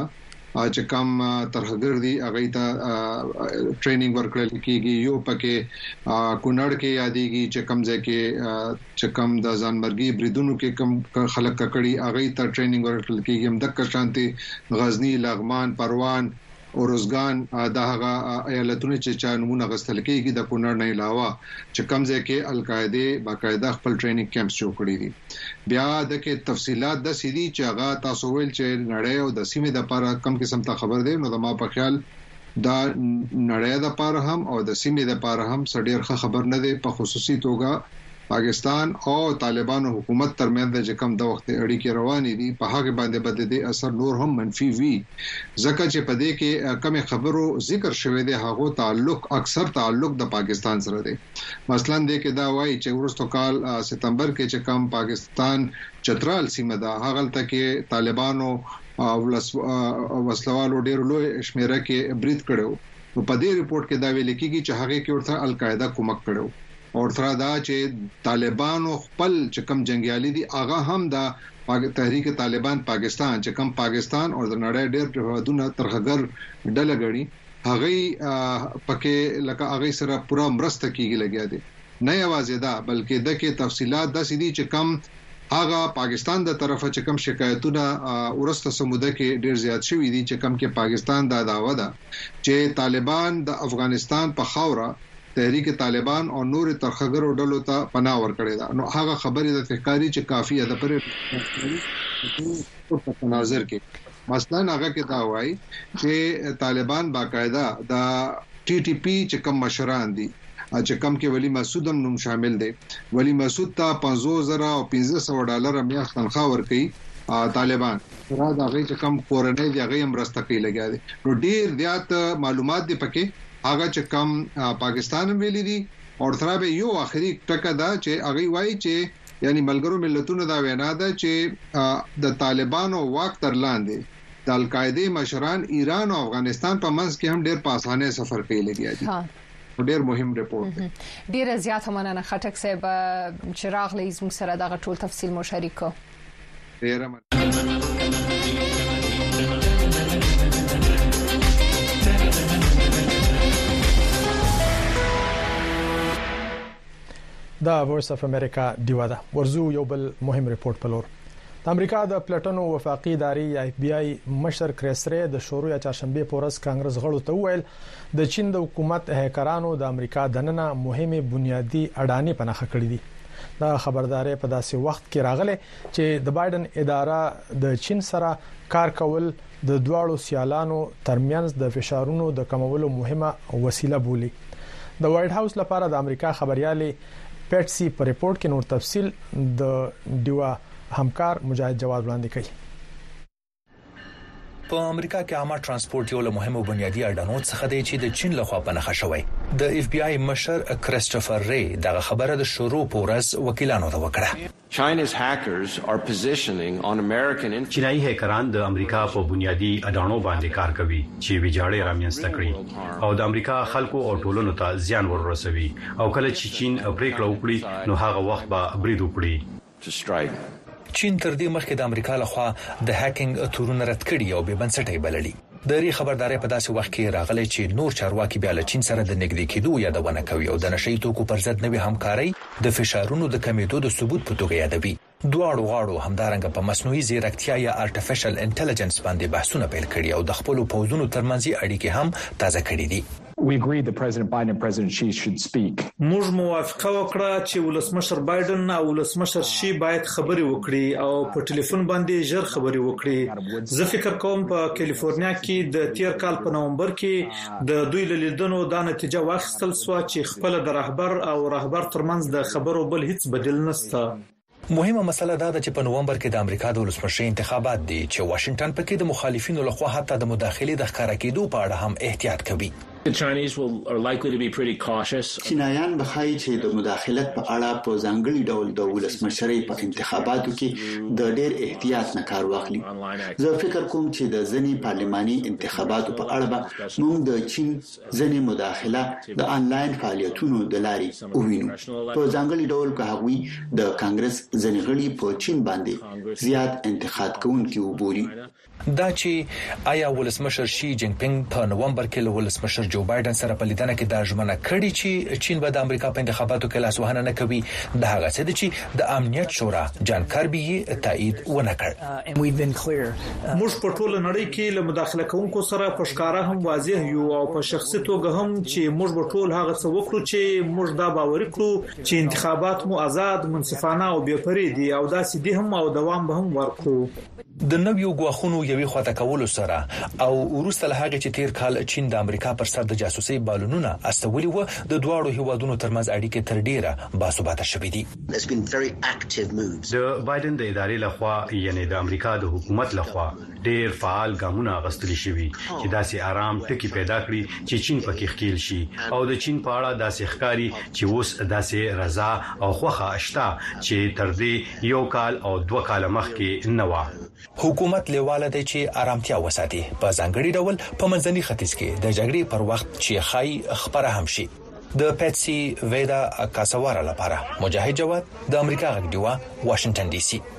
Speaker 19: چې کم ترهګر دي هغه ته ټریننګ ورکړل کیږي. یو پکې کونړ کې یادېږي چې کم ځکه چې کم د ځانمرګي بریدونو کې کم خلک ککړي هغه ته ټریننګ ورکړل کیږي. هم د کشانتي غزنی، لغمان، پروان او روزګان د هغه ایالتونو چې چا نمونه غستل کېږي د کونړ نه علاوه چې کمزې کې القاعده باقاعده خپل ټریننګ کیمپس جوړ کړی دي. بیا د کې تفصيلات د سيدي چې هغه تاسو ویل چې نړۍ او د سیمې د لپاره کم قسم ته خبر دی، نو د ما په خیال دا نړۍ د لپاره هم او د سیمې د لپاره هم ډېر ښه خبر نه دی. په خصوصي توګه پاکستان او طالبانو حکومت ترمنځ د کم د وخت اړیکې روانې دي په هغه باندې بد دي اثر نور هم منفي وي، ځکه چې په دې کې کم خبرو ذکر شوی دی هغه تعلق اکثر تعلق د پاکستان سره دی. مثلا د کې دا وایي چې ورستو کال سپتمبر کې چې کم پاکستان چترال سیمه ده هغه ته کې طالبانو وسلوالو ډېر لوی شمیره کې برید کړو. په دې ریپورت کې دا ویل کېږي چې هغه کې ورته القاعده کومک کړو او تر دا چې طالبانو خپل چې کم جنگیالي دي هغه هم د تحریک طالبان پاکستان چې کم پاکستان او د نړۍ ډېر هیوادونو ترهګر ډله غړي هغه پکې لکه هغه سره پورا مرسته کیږي لګیا دي. نه یوازې دا بلکې د کې تفصيلات د سيدي چې کم هغه پاکستان د طرفه چې کم شکایتونه ورسته سموده کې ډېر زیات شوي دي چې کم کې پاکستان دا داوا ده چې طالبان د افغانستان په خاوره تحریک طالبان او نور ترخګر ډلو ته پناه ورکړي دا. نو هغه خبرې د تحقیقي چې کافي ده پر تناظر کې مثلا هغه کې دا وایي چې طالبان باقاعده د ټي ټي پی چې کوم مشران دي چې کوم کې ولی مسعود هم نوم شامل دي. ولی مسعود ته $5,000 او $1500 میاشت تنخواه ورکړي طالبان را د هغه چې کوم کورنۍ دی هغه هم راسته کوي لګیا دي. نو ډیر زیات معلومات دي پکې هغه چې کم پاکستان ویلي دي او تر به یو اخري ټکه دا چې هغه وایي چې یعنی ملګرو ملتونو دا وینا ده چې د طالبانو واک تر لاندې د القاعده مشران ایران او افغانستان په منځ کې هم ډېر په اسانه سفر کوي لګیا دي. ډېر مهم ریپورت دی.
Speaker 20: ډېر زیات مننه خټک صاحب چراغ لیز موږ سره دا ټول تفصیل مو شریکو.
Speaker 19: ډېر
Speaker 5: دا وایس اف امریکا دیوا ده. ورزو یو بل مهم ریپورت په لور. د امریکا د پلټنو وفاقي ادارې اف بي آی مشر کریسری د شروع چهارشنبه په ورځ کانګرس غړو ته وویل د چین د حکومت هکرانو د امریکا دننه مهمه بنیادی اډانې پناه کړې دي. دا خبرداري په داسې وخت کې راغله چې د بایدن اداره د چین سره کار کول د دواړو سیالانو ترمنځ د فشارونو د کمولو مهمه وسیله بولي. د وایټ هاوس لپاره د امریکا خبريالي پیټسي په ریپورت کې نور تفصيل د دیوا همکار مجاهد جواد وړاندې کړي.
Speaker 21: په امریکا کې عامه ترانسپورت یو له مهمو بنیادی اډانو څخه دی چې د چین لخوا پناه شوی. د اف بي آی مشر کریسټوفر ری دغه خبره د شروع پورز وکیلانو ته وکړه.
Speaker 22: China's hackers are positioning on American
Speaker 23: چینایي هکران د امریکا په بنیادی اډانو باندې کار کوي چې ویجاړې رامنځته کړي او د امریکا خلکو او ټولنو ته زیان ورسوي او کله چې چین پریکړه وکړي نو هغه وخت به برید وکړي.
Speaker 21: چین تر دې مخکې د امریکا لخوا د هاکینګ تورونه رد کړي او به بنسټي بللي. د ری خبرداري په داسې وخت کې راغلي چې نور چارواکي بیا له چین سره د نږدې کېدو یادونه کوي او د نشئی توکو پر ضد نوې همکاري د فشارونو د کمیدو د ثبوت په توګه یادوي. دواړو غاړو همدارنګه په مصنوعي ځیرکتیا یا ارتفیشل انټيليجنس باندې بحثونه پیل کړي او د خپل پوزونو ترمنځ اړیکې هم تازه کړي دي.
Speaker 24: We agreed that President Biden and President Xi should speak.
Speaker 25: موږ موافقه وکړه چې ولسمشر بایدن او ولسمشر شي باید خبري وکړي او په ټلیفون باندې ژر خبري وکړي. زه فکر کوم په کالیفورنیا کې د تیر کال په نومبر کې د دوی لیدنو د نتیجه واخیستل سو چې خپل د رهبر او رهبر ترمنځ د خبرو بل هیڅ بدیل نشته.
Speaker 21: مهمه مسله دا ده چې په نومبر کې د امریکا د ولسمشر انتخابات دي چې واشنگټن پکې د مخالفینو لخوا حتی د مداخلې د ښکارا کېدو په اړه هم احتیاط کوي.
Speaker 26: The Chinese are likely to be pretty cautious.
Speaker 27: چینایان به خای چې د مداخلت په اړه په ځانګړي ډول د ولسمشرۍ په انتخاباتو کې د ډېر احتیاط نه کار واخلي. زه فکر کوم چې د ځنی پارلماني انتخاباتو په اړه به موږ د چین ځنی مداخله د انلاین فعالیتونو د لارې ووینو. په ځانګړي ډول که هغوی د کانګرس ځنی غړي په چین باندې زیات انتقاد کوونکي وبوري.
Speaker 21: دا چې آیا ولسمشر شي جین پینګ په نومبر کې له ولسمشر جو بایدن سره په لیدنه کې دا ژمنه کړې چې چین به د امریکا په انتخاباتو کې لاسوهنه نه کوي، د هغه څه چې د امنیت شورا جان کاربي تایید ونه کړ.
Speaker 25: موږ په ټوله نړۍ کې له مداخله کوونکو سره په ښکارا هم واضح یو او په شخصي توګه هم چې موږ به ټول هغه څه وکړو چې موږ دا باور کړو چې انتخابات مو آزاد، منصفانه او بې پرې دي او دا سیدي هم او دوام به هم ورکړو.
Speaker 21: د نویو غواخونو یوې خواته کولو سره او ورسته له هغه چې تیر کال چین د امریکا پر سر د جاسوسي بالونونه استولي و، د دواړو هیوادونو ترمنځ اړیکې تر ډیره باثباته شوې دي.
Speaker 23: د بایدن د ادارې لخوا یعنی د امریکا د حکومت لخوا ډیر فعال ګامونه اخیستل شوي چې داسې آرام ټکی پیدا کړي چې چین پکې ښکیل شي او د چین په اړه داسې ښکاری چې اوس داسې رضا او خوخه اشتا چې تر دې یو کال او 2 کال مخکې نه و.
Speaker 21: حکومت لیواله دی چې آرامتیا وساتي، په ځانګړي ډول په منځني ختیځ کې د جګړې پر وخت چې خای خبره هم شي. د پیټسي ویدا کاسوارا لپاره مجاهد جواد، د امریکا غږ دیوا، واشنگټن ډي سي.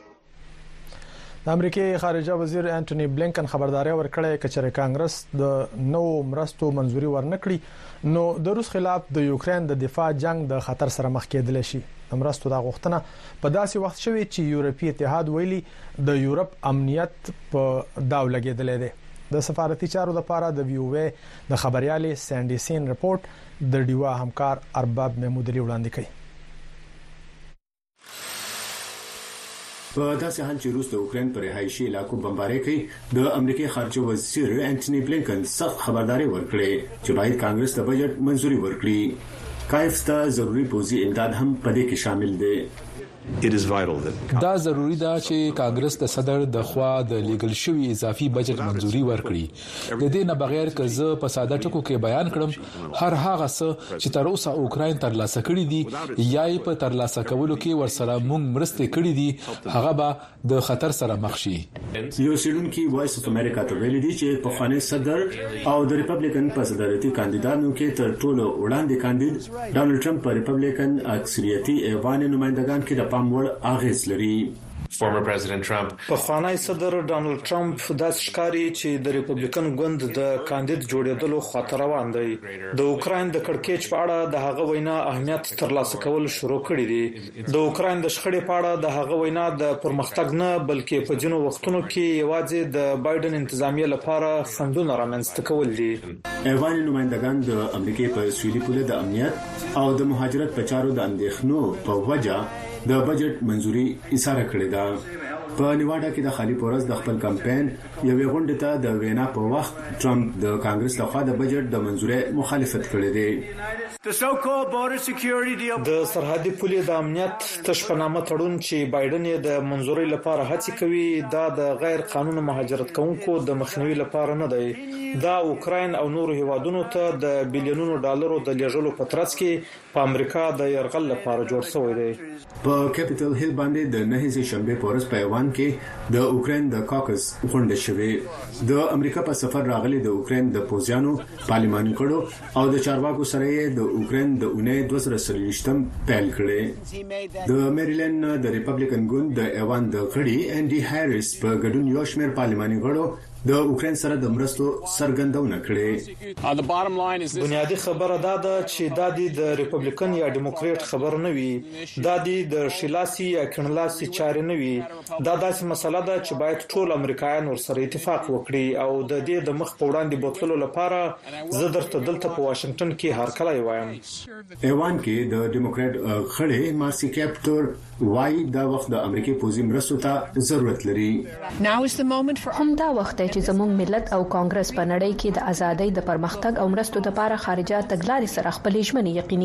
Speaker 5: د امریکای خارجه وزیر انټونی بلینکن خبرداري ورکړه چې کانګرس د نو مرستو منځوري ورنکړي نو د روس خلاف د یوکرين د دفاع جنگ د خطر سره مخ کېدل شي. مرستو د غوښتنه په داسې وخت شوی چې یورپی اتحاد ویلي د یورپ امنیت په داو لګیدل دي. د سفارتي چارو لپاره د وی او اے د خبريالي سانډي سین رپورت د ډیوا همکار ارباب محمود علي وړاندې کړي.
Speaker 1: په داسې حال چې روس د اوکرين پر رهایشي علاقو بمباري کوي، د امریکای خارجه وزیر انټونی بلینکن سخت خبرداري ورکړه چې باید کانګرس ته بجټ منځوري ورکړي. کایف ته ضروری پوزي امداد هم پدې کې شامل دی.
Speaker 2: دا ضروری ده چې کانګرس د صدر د خوا د لیګل شوی اضافي بجټ منځوري ورکړي. د دې نه بغیر که زه په ساده ټکو کې بیان کړم، هر هغه څه چې تر اوسه اوکرين ترلاسه کړی دي یا یې په ترلاسه کولو کې ورسره موږ مرسته کړې دي، هغه به د خطر سره مخ شي.
Speaker 1: یو سیډونکي وایس اف امریکا ته ویلي دي چې په خانه صدر او د ریپبلیکن په صدارتي کاندیدانو کې تر ټولو وړاندې کاندید ډانلډ ټرمپ په ریپبلیکن اکثریتي ایوان نمائندگان کې د پاموړ اغیز لري.
Speaker 3: former President Trump.
Speaker 25: په خوانی صدر ډانلډ ټرمپ داس ښکاری چې د ریپبلیکن ګوند د کاندید جوړېدلو خاطر روان دی. د اوکرين د کړکېچ په اړه د هغه وینا اهمیت ترلاسه کول شروع کړی دی. د اوکرين د شخړې په اړه د هغه وینا د پرمختګ نه بلکې په ځینو وختونو کې یوازې د بایدن انتظامیه لپاره خندونه رامنځته کول دي.
Speaker 1: ایوان نمائندگان د امریکای په سویلي پوله د امنیت او د مهاجرت په چارو د اندېښنو په وجه د بجټ منځوري اشاره کړې ده. په نیواډا کې د خالي پورس د خپل کمپاین یوې غونډې ته د وینا په وخت ټرمپ د کانګرس لخوا د بجټ د منځوري مخالفت کړې ده.
Speaker 25: د سرحدي پولې د امنیت تشپنامه تړون چې بایدن یې د منځوري لپاره هڅه کوي، دا د غیر قانوني مهاجرت کوونکو د مخنیوي لپاره نه دی. دا اوکرين او نورو هیوادونو ته د بلیونونو ډالرو د لیږلو په ترڅ کې په امریکا د يرغل لپاره جوړ شوی دی.
Speaker 1: په کیپټل هیل باندې د نهي شنبه پورس په ایوان کې د اوکرين د کاکس غونډه شوې. د امریکا په سفر راغلي د اوکرين د پوزیانو پارلماني کړو او د چارواکو سره یې د اوکرين د اونۍ 2023م پیل کړي. د میریلند د ریپبلیکن ګوند د ایوان د غړي انډي هاریس په ګډون یو شمېر پارلماني غړو د اوکرين سره د مرستو څرګندونه کړې.
Speaker 25: بنیادی خبره دا ده چې دا د ریپبلیکن یا ډیموکریټ خبر نه وي، دا د شیلاسي یا کڼلاسي چارې نه وي. دا داسې مسله ده چې باید ټول امریکایان ورسره اتفاق وکړي او د دې د مخ په وړاندې بوتلو لپاره زه درته دلته په واشنگټن کې هرکلی وایم.
Speaker 1: ایوان کې د ډیموکریټ خړې مارسي کیپټور وای دا وخت د امریکای پوزي مرستو ته ضرورت لري.
Speaker 4: هم دا وخت چې زموږ ملت او کانګرس په نړۍ کې د ازادۍ د پرمختګ او مرستو لپاره خارجه تګلارې سره خپلې ژمنې یقیني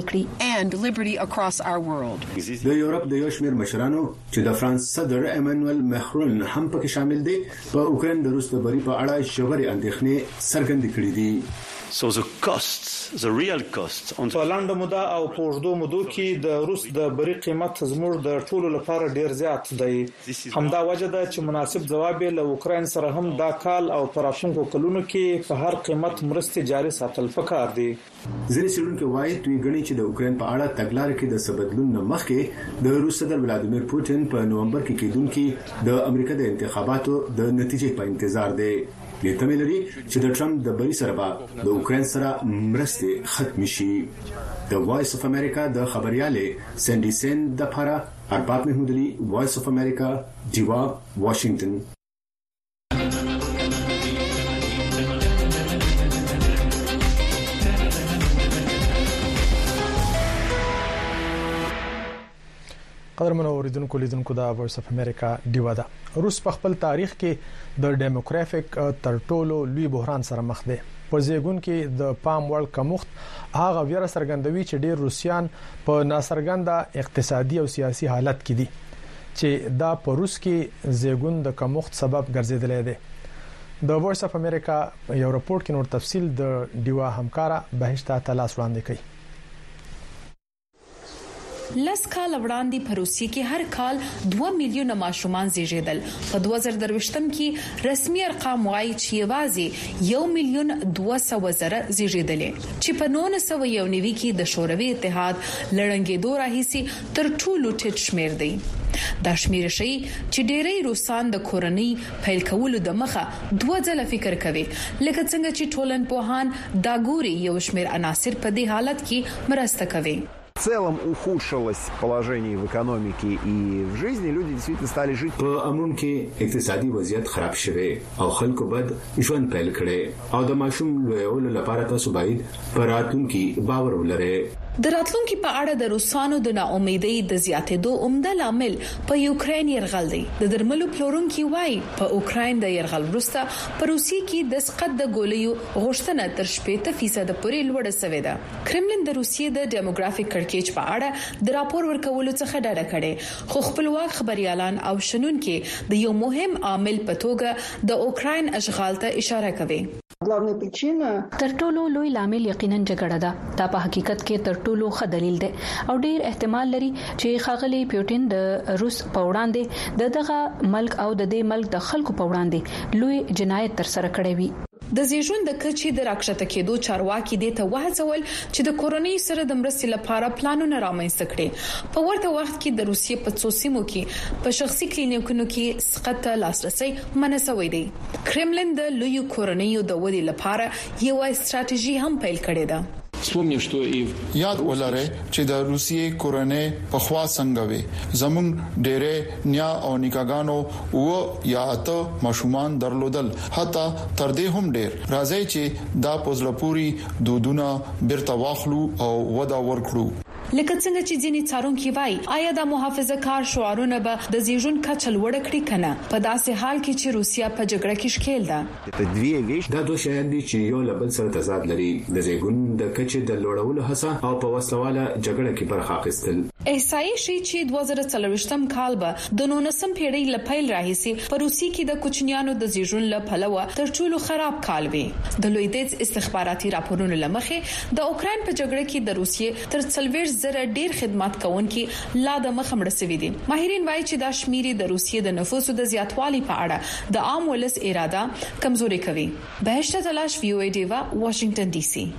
Speaker 1: کړي. د یورپ د یو شمېر مشرانو چې د فرانس صدر ایمانوئل ماکرون هم پکې شامل دي، په اوکرين د روس د بری په اړه ژورې اندېښنې څرګندې کړې دي.
Speaker 6: So the costs, the real costs on
Speaker 25: په لاندې موده او په اوږدو مودو کې د روس د بری قیمت زموږ د ټولو لپاره ډیر زیات دی. همدا وجه ده چې مناسب ځواب له اوکرين سره هم دا کال او پر راتلونکو کلونو کې په هر قیمت مرستې جاري ساتل پکار دي.
Speaker 1: ځینې څېړونکي وایي دوی غني چې د اوکرين په اړه تګلارې کې د سبدلون مخکې د روس صدر ولادیمیر پوتین په نومبر کې کېدونکي د امریکا د انتخاباتو د نتیجې په انتظار دی. د تملري چې د ټرمپ د بری سره به د اوکرين سره مرستې ختم شي. د وایس اف امریکا د خبرياله سندي سن د پاره ارباب محمود علي وایس اف امریکا دیوا واشنگټن.
Speaker 5: قدرمن اوریدونکو لیدونکو دا وایس اف امریکا دیوا ده. روس په خپل تاریخ کې د ډیموکرافیک تر ټولو لوی بحران سره مخ دی. په زیګون کې د پام وړ کمښت هغه ویره سرګندوي چې ډیر روسیان په ناسرګنده اقتصادي او سیاسي حالت کې دي چې دا په روس کې زیګون د کمښت سبب ګرځیدلی دی. د وایس اف امریکا یو راپورټ کې نور تفصیل د دیوا همکارا بهشته تلاش وړاندې کوي.
Speaker 7: لس کال وړاندې په روسیې کې هر کال 2 میلیونه ماشومان زیږیدل. په 2023م کې رسمي ارقام وايي چې یوازې 1,200,000 زیږیدل چې په 1991 کې د شوروي اتحاد لړنګېدو راهیسي تر ټولو ټیټ شمیر دی. دا شمیر شي چې ډېری روسان د کورنۍ پیل کولو د مخه دوه ځله فکر کوي لکه څنګه چې ټولنپوهان دا ګوري یو شمیر عناصر په دې حالت کې مرسته کوي.
Speaker 8: В целом ухудшилось положение в экономике и в жизни. Люди действительно стали жить.
Speaker 1: په عموم کې اقتصادي وضعیت خراب شوه او خلکو بد ژوند پیل کړي او د ماشوم لویولو لپاره تاسو باید پر راتلونکي باور ولرئ.
Speaker 7: د راتلونکي په اړه د روسانو د ناامیدۍ د زیاتېدو عمده لامل په یوکرين يرغل دی. د درملو پلورونکي وایي په اوکرين د يرغل وروسته په روسي کې د سقط د ګولیو غوښتنه تر 80% پورې لوړه شوې ده. کرملین د روسیې د ډیموګرافیک کړکېچ په اړه د راپور ورکولو څخه ډډه کړې خو خپلواک خبريالان او شنونکو د یو مهم عامل په توګه د اوکرين اشغال ته اشاره کوي.
Speaker 4: تر ټولو لوی لامل یقینا جګړه ده. دا په حقیقت کې تر ټولو ښه دلیل دی او ډیر احتمال لري چې ښاغلي پوتین د روس په وړاندې دغه ملک او د دې ملک د خلکو په وړاندې لوی جنایت تر سره کړی وي.
Speaker 7: د زیږون د کچې د راکښته کېدو چارواکي د ته وهڅول چې د کورونی سره د مرستې لپاره پلانونه رامنځته کړي. په ورته وخت کې د روسیې په څو سیمو کې په شخصي کلینیکونو کې سقط لاسرسي منسوي دي. کرملین د لوی کورونیو د ودی لپاره یو استراتیژي هم پیل کړې ده.
Speaker 9: یاد ولرئ چې د روسیې کورنۍ په خوا څنګه وي. زموږ ډېرې نیا او نیکاګانو او یا ته ماشومان درلودل حتی تر دې هم ډېر. راځي چې دا پوزلپوري دودونه بیرته واخلو او ودا ورکړو.
Speaker 7: لکه څنګه چې ځینې څارونکي وایي آیا د محافظه کار شعارونه به د زیږون کچه لوړه کړي کنه په داسې حال کې چې روسیا په جګړه کې ښکیل ده.
Speaker 1: دا دوه شیان دي چې یو له بل سره تضاد لري. د زیږون د کچې د لوړولو هڅه او په وسلواله جګړه کې برخه اخیستل.
Speaker 7: احصایې شي چې 2023م کال به د 19م پیړۍ لپیل راهیسي په روسي کې د کوچنیانو د زیږون لپاره تر ټولو خراب کال وي. د لویدیز استخباراتي راپورونو لمخې د اوکرين په جګړه کې د روسیې تر 40 زره ډیر خدمات کوونکي لا د مخ مړ شوي دي. ماهرین وایي چې دا شمیرې د روسیې د نفوسو د زیاتوالي په اړه د عام ولس اراده کمزوري کوي. بهشته تلاش وی او ای دیوا واشنگټن ډي سي.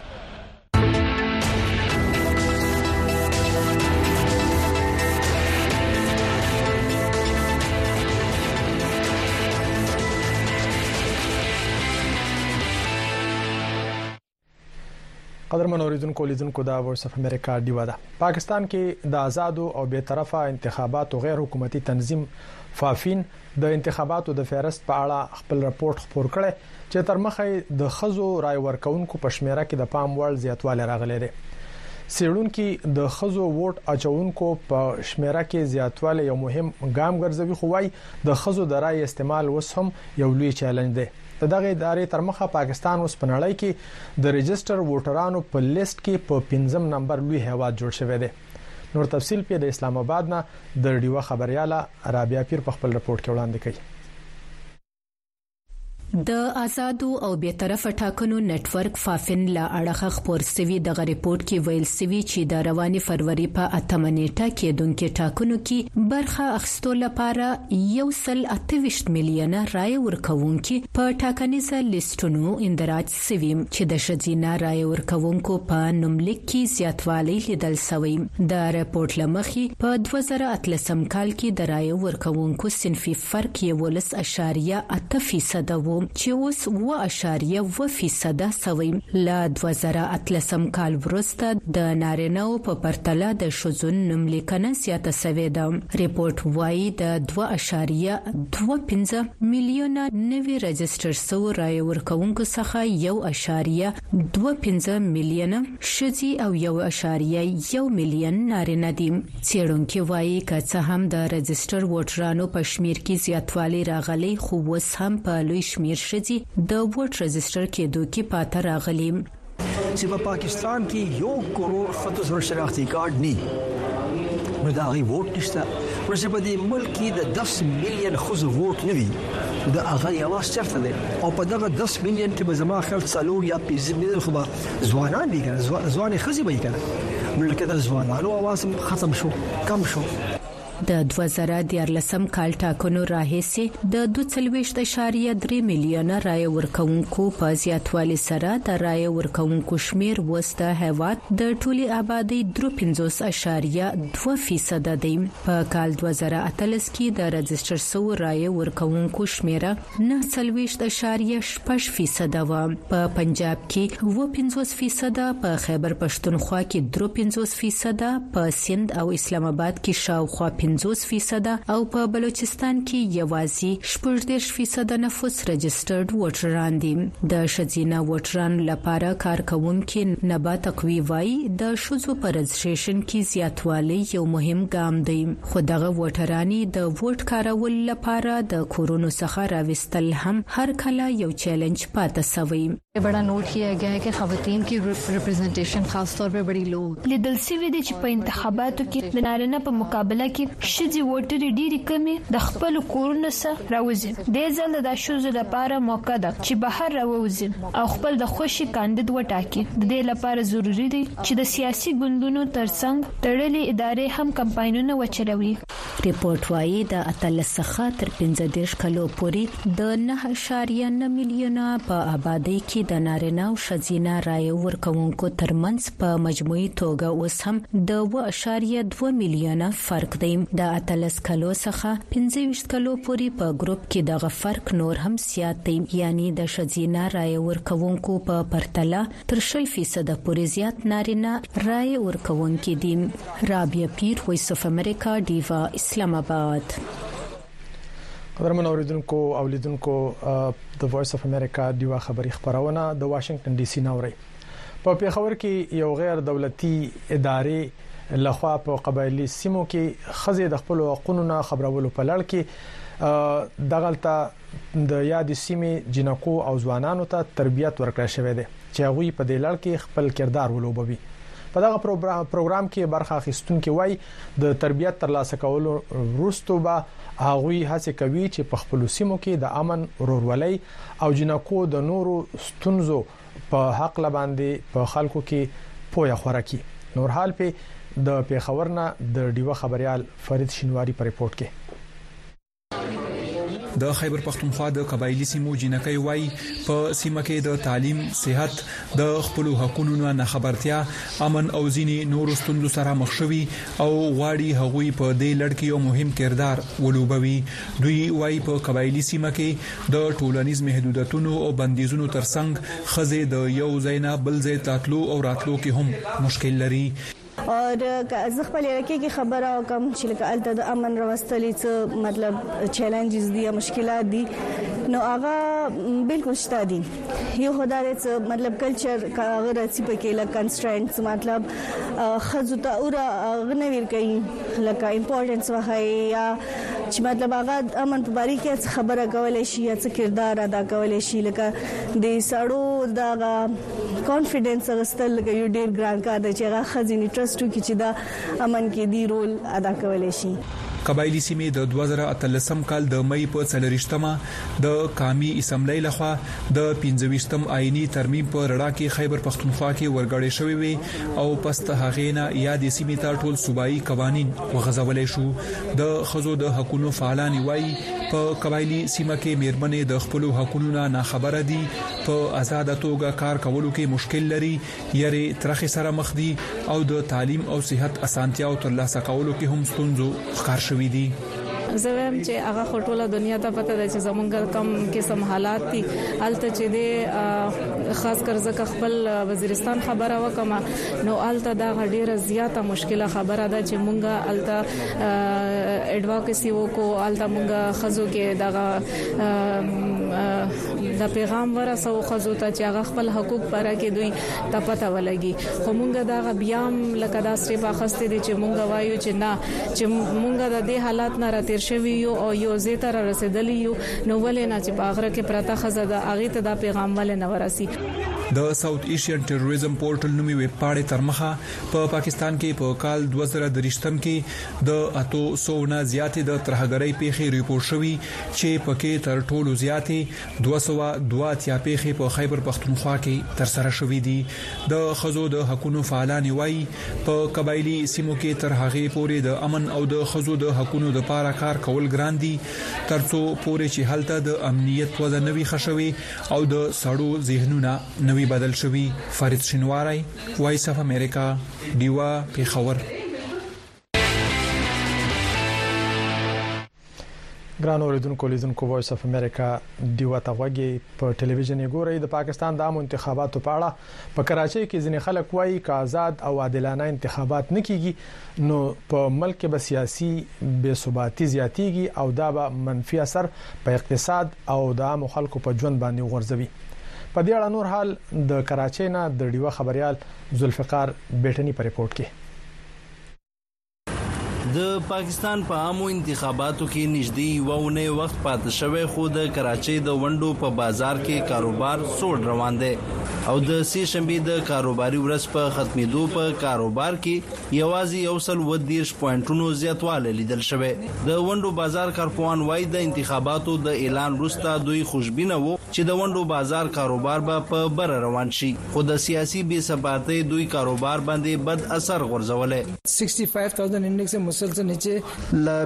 Speaker 5: قدرمن اوریدونکو لیدونکو دا وایس اف امریکا دیوا ده. پاکستان کې د آزاد او بے طرفه انتخاباتو غیر حکومتي تنظیم فافین د انتخاباتو د فهرست په اړه خپل راپورټ خپور کړی چې تر مخه د خزو رای ورکونکو په شمیره کې د پام وړ زیاتوالی راغلی دی. سیړونکو د خزو ووټ اچونکو په شمیره کې زیاتوالی یو مهم ګام ګرځوي خو وايي د خزو د رای استعمال وس هم یو لوی چیلنج دی. دغه ادارې تر مخه پاکستان اوس په نړۍ کې د ريجستر ووټرانو په لیست کې په 5م نمبر لوی هیواد جوړ شوی دی. نور تفصیل په د اسلام آباد نه د ډیوا خبرياله رابعه پیر په خپل راپورټ کې وړاندې کړي.
Speaker 4: د آزادو او بی‌طرفه ټاکنو نتورک فافن لا اړه خبر سوي د ریپورت کې ویل سوي چې د رواني فروری په 8 نیټه کې دونکو ټاکنو کې برخه اخیستو لپاره 128 میلیونه رای ورکوونکي په ټاکنیزه لیستونو اندراج سوي چې د شذینا رای ورکوونکو په نوملیک کې زیاتوالی لیدل شوی د ریپورت لمخې په 2013 کال کې د رای ورکوونکو صنفي فرق 1.8% و چې اوس 1.1% سوی ل 2013 کال وروسته د نارینه‌و په پرتله د ښځو نوملیکنه زیاته شوې ده ریپورت وايي د 2.25 میلیونه نوي رجستر شو رای ورکوونکو څخه 1.25 میلیونه ښځې او 1.1 میلیون نارینه دي څېړونکو وايي که څه هم د رجستر ووټرانو په شمیر کې زیاتوالی راغلی خو اوس هم په لوی شمیر شدي د ووټ رجستر کېدو کې پاتې راغلي
Speaker 10: چې په پاکستان کې 1 کروڑ فتوسر شناختی کارت ني نو دا غي ووټ نشته ورسې په دې ملک کې د 10 میلیون خزو ووټ نوي دا هغه یو څرته دي او په دغه 10 میلیون ته زما خپل څلور یا 5 میلیون خو ځوانان دي کنه ځواني خزي به کنه ملک د ځوانانو आवाज ختم شو کم شو
Speaker 4: د 2014 کال ټاکنو راهیسې د 2.3 میلیونه رای ورکوونکو په زیاتوالي سره د رای ورکوونکو شمیر وسته هیواد د ټولي آبادی 3.2% دی په کال 2018 کې د رجستر شو رای ورکوونکو شمیر 9.6% و په پنجاب کې 2.5% په خیبر پښتونخوا کې 3.5% په سند او اسلام آباد کې شاوخوا 50% او په بلوچستان کې یوازې 14% نفوس رجسترډ ووټران دي د شذینا ووټرانو لپاره کارکونکو نبا تقوی وای د شذو پر رجستریشن کې زیاتوالی یو مهم ګام دی خو دغه ووټرانی د ووټ کارول لپاره د کورونو څخه راوستل هم هر کله یو چیلنج پاتې شوی
Speaker 11: बड़ा नोट किया गया है कि खवातीन की रिप्रेजेंटेशन खास तौर पे बड़ी लो
Speaker 12: لیدل شوی دی چې په انتخاباتو کې د نارینه په مقابله کې شذي ووټري ډېری کمی د خپل کورونو سره راوځي د ځل د شذو لپاره موقع ده چې بهر راوځي او خپل د خوشي کاندید وټاکي د دې لپاره ضروری دی چې د سیاسي ګوندونو ترڅنګ تړلې ادارې هم کمپاینونه وچلوي
Speaker 4: ریپورت وايي د 13 څخه تر 15 کلو پورې د 9.9 میلیونه په آبادی کې د نارینه او ښځینه رای ورکوونکو ترمنځ په مجموعي توګه اوس هم د 1.2 میلیونه فرق دی د 13 کلو څخه 15 کلو پورې په ګروپ کې دغه فرق نور هم زیات دی یعنی د ښځینه رای ورکوونکو په پرتله تر 0% پورې زیات نارینه رای ورکوونکي دي رابعه پیر وایس اف امریکا دیوا اسلام آباد
Speaker 5: قدرمن اوریدونکو او لیدونکو د وایس اف امریکا دیوا خبری خبرونه د واشنگټن ډي سي نوري په پیښور کې یو غیر دولتي ادارې لخوا په قبایلی سیمو کې خزې د خپل حقوقونو خبرولو په لړ کې دغلطه د یاد سیمې جنکو او ځوانانو ته تربیت ورکړل شوې ده چې هغه په دې لړ کې خپل کردار ولوبوي په دغه پروګرام کې برخه اخیستونکو وای د تربیت ترلاسه کولو وروسته به هغه هڅه کوي چې په خپل سیمو کې د امن ورورولۍ او جنکو د نورو ستونزو په حق لباندې په خلکو کې پوهه خورکي نور حال په د پیښورنه د ډیوه خبريال فرید شینواری په ریپورت کې
Speaker 13: د خیبر پختونخوا د قبایلی سیمو جنکۍ وای په سیمه کې د تعلیم، صحت، د خپل حقوقو نه خبرتیا، امن او ځینی نور ستوندو سره مخ شوي او غواړي هغوی په دې لړ کې یو مهم کردار ولوبوي. دوی وای په قبایلی سیمه کې د ټولنیز محدودیتونو او بندیزونو ترڅنګ خزه د یو ځای نه بل ځای تاتلو او راتلو کې هم مشکل لري.
Speaker 14: और زه خپل لکه کې خبره کوم چې لکه الته د امن راوستلې څه مطلب چیلنجز دي یا مشکلات دي نو هغه بالکل شته دي. یو خدای څه مطلب کلچر هغه رسې پکې لکه کنسټرینټس مطلب خزو ته اور غنویر کوي لکه امپورټنس وهي یا چې مطلب هغه امن په باره کې خبره کولای شي یا څه کردار ادا کولای شي لکه د سړو دا کانفیډنس غستل لکه یو ډیر ګران کار دی چې هغه خزینې ټرست کی چې دا امن کې دی رول ادا کولای شي.
Speaker 13: قبایلی سیمې د 2013 کال د مې په 4مه د قومي اسمبلی لخوا د 25م آئینی ترمیم په رڼا کې خیبر پختونخوا کې ورګړې شوې وي او پست هغې نه یادې سیمې ته ټول صوبایي قوانین وغځولې شو. د خزو د حقوقو فعالان وایي په قبایلی سیمه کې میرمنې د خپل حقوقو نه خبره دي، په آزاد توګه کار کولو کې مشکل لري، یاري ترخه سره مخ دي او د تعلیم او صحت اسانتیاو ترلاسه کولو کې هم ستونزو ښکار شوې دي.
Speaker 15: زویم چې هغه خټوله دنیا ته پته ده چې زمونږ کم قسم حالات دي الته چې د خاص کر ځکه خپل وزیرستان خبره وکما نو الته دا ډیره زیاته مشکله خبره ده چې مونږه الته اډوکیسي وکړو، الته مونږه خزو کې دا پیغام ورسو خزو ته چې هغه خپل حقوق پره کې دوی ته پته ولګي. خو مونږه دا بیام لکه دا سری پاخسته دي چې مونږه وایو چې نه چې مونږه د دې حالات نه راتیر شوی یو او یو زیاتره رسیدلی یو نو ولې نه چې باغره کې پرتا خزه د اغه ته دا پیغام ولې نه ورسي.
Speaker 13: د ساوث ایشین ټیرریزم پورټل نومي ویب پاڼې تر مخه په پاکستان کې په کال 2023 کې د 800 نه زیاتې د ترهګرۍ پیښې ریپورت شوې چې پکې تر ټولو زیاتې 202 پیښې په خیبر پختونخوا کې تر سره شوې دي. د خزو د حقوقو فعالان وایي په قبایلی سیمو کې تر هغه پورې د امن او د خزو د حقوقو د لپاره کار کول ګران دي ترڅو پورې چې هلته د امنیت وضع نوي خښوي او د سړو ذهنونه نوي بدل شوی. فرید شینواری، وایس اف امریکا، دیوا پیښور.
Speaker 5: ګران اوریدونکو لیدونکو وایس اف امریکا دیوا تاوګي په ټلویزیون ګوري. د پاکستان د عام انتخاباتو په اړه په کراچۍ کې ځینې خلک وایي چې آزاد او عادلانه انتخابات نه کیږي نو په ملک کې به سیاسي بې ثباتي زیاتیږي او دا به منفي اثر په اقتصاد او د عام خلکو په ژوند باندې غورځوي. په دې اړه نور حال د کراچۍ نه د دیوا خبريال ذوالفقار بیٹنی په ریپورت کې.
Speaker 16: د پاکستان په عامو انتخاباتو کې نږدې وونه وخت پاتې شوی خو د کراچۍ د ونډو په بازار کې کاروبار سوړ روان دی او د سې شنبې د کاروباري ورځ په ختمېدو په کاروبار کې یوازې 110 پوینټونو زیاتوالی لیدل شوی. د ونډو بازار کارپوهان وایي د انتخاباتو د اعلان وروسته دوی خوشبینه وو چې د ونډو بازار کاروبار به په بر روان شي خو د سیاسي بې ثباتۍ دوی کاروبار باندې بد اثر غورځولې.
Speaker 17: 65000 انډیکس مسلسل نیچه
Speaker 18: ل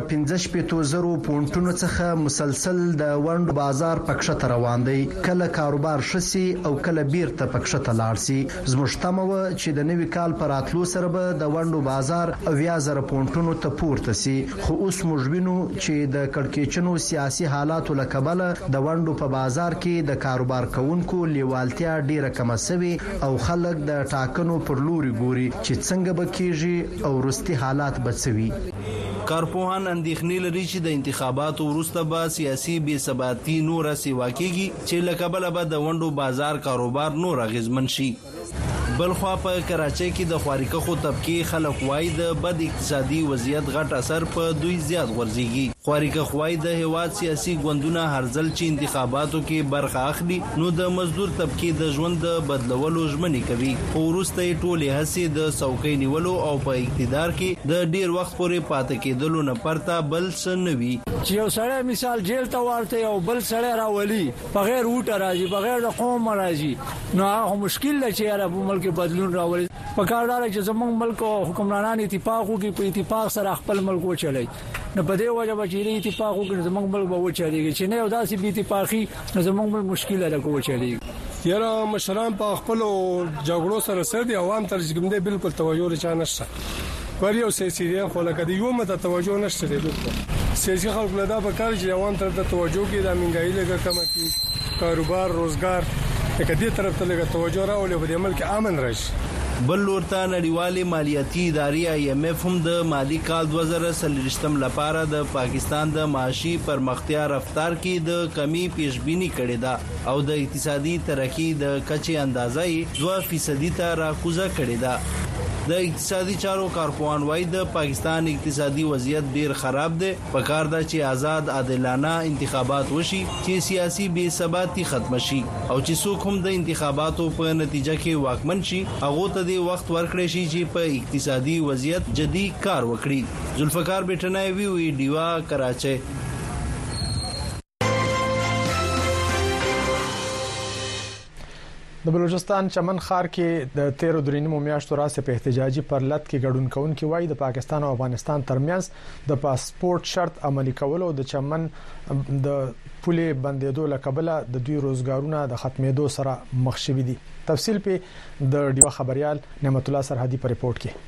Speaker 18: 15000 پونټونو څخه مسلسل د وند بازار پکښه روان دی. کله کاروبار شسي او کله بیرته پکښه لاړ سي. زمشتمه چې د نوي کال پر اتلو سره به د وندو بازار 20000 پونټونو ته پورته سي خو اوس موږ وینو چې د کڑکېچنو سیاسي حالاتو لکبل د وندو په بازار کې د کاروبار کوونکو لیوالتیا ډیره کم شوي او خلک د ټاکنو پر لوري ګوري چې څنګه به کیږي او رستي حالات بچوي.
Speaker 16: کارپوهان اندېښنې لري چې د انتخاباتو وروسته به سیاسي بې ثباتي نور سیوا کیږي چې لکبل به د وندو بازار کاروبار نور اغیزمن شي. بلخوا په کراچۍ کې د خواریکخو طبقه خلک وای د بد اقتصادي وضعیت غټ اثر په دوی زیات ورزيږي. خواریکخ وای د هواد سیاسي ګوندونه هرځل چې انتخاباتو کې برخه اخلي نو د مزدور طبقه د ژوند بدلولو ژمنې کوي او وروسته ټولې هڅې د څوکۍ نیولو او په اقتدار کې د ډیر وخت پورې پاتې کېدلو نه پرته بل څه نه وي.
Speaker 17: چې یو سړی مثال جیل ته ورته او بل سړی راولي بغیر وټه راځي بغیر د قوم راځي نو هغه مشکل دی چې عرب ملک بدلون راولي. په کار دا چې زموږ ملک او حکمرانان اتفاق وکړي په اتفاق سره خپل ملک وچلي نو په دې وجه چې اتفاق وکړي زموږ ملک به وچليږي چې نه یو داسې بي اتفاقي نو زموږ ملک مشکل ده کوچليږي.
Speaker 19: یاره مشران په خپل جګړو سره سره دي عوام تر څنګه بالکل توجه چا نشته پر یو سیاسي خو لکه دی یو مت توجه نشته بالکل. سیاسي خلک له دا په کار چې عوام ته د توجه کې د منګایي لګه کم کی کاروبار روزګار کدي طرف ته لګه توجه راولي په دې ملک امن راشي.
Speaker 16: بل ورته نړیوالې مالیاتي ادارې IMF هم د مالی کال 2023 لپاره د پاکستان د معاشي پرمختیا رفتار کې د کمی پیشبینی کړې ده او د اقتصادي ترقی د کچې اندازې 2% ته راکوزه کړې ده. د اقتصادي چارو کارپوهان وایي د پاکستان اقتصادي وضعیت ډیر خراب دی. پکار ده چې آزاد عادلانه انتخابات وشي چې سیاسي بې ثباتي ختم شي او چې څوک هم د انتخاباتو په نتیجه کې واکمن شي هغه ته د وخت ورکړي شي چې په اقتصادي وضعیت جدي کار وکړي. ذوالفقار بیٹنای وی ډیوا کراچي.
Speaker 5: د بلوچستان چمن ښار کې د 13 میاشتو راځي په احتجاجي پرلط کې ګډون کوونکي وایي د پاکستان او افغانستان ترمنځ د پاسپورت شرط عملي کول او د چمن د پولې بندیدو لکبله د دوی روزګارونه د ختمېدو سره مخ شوي دي. تفصیل په د ډیوا خبريال نعمت الله سرحدي په ریپورت کې.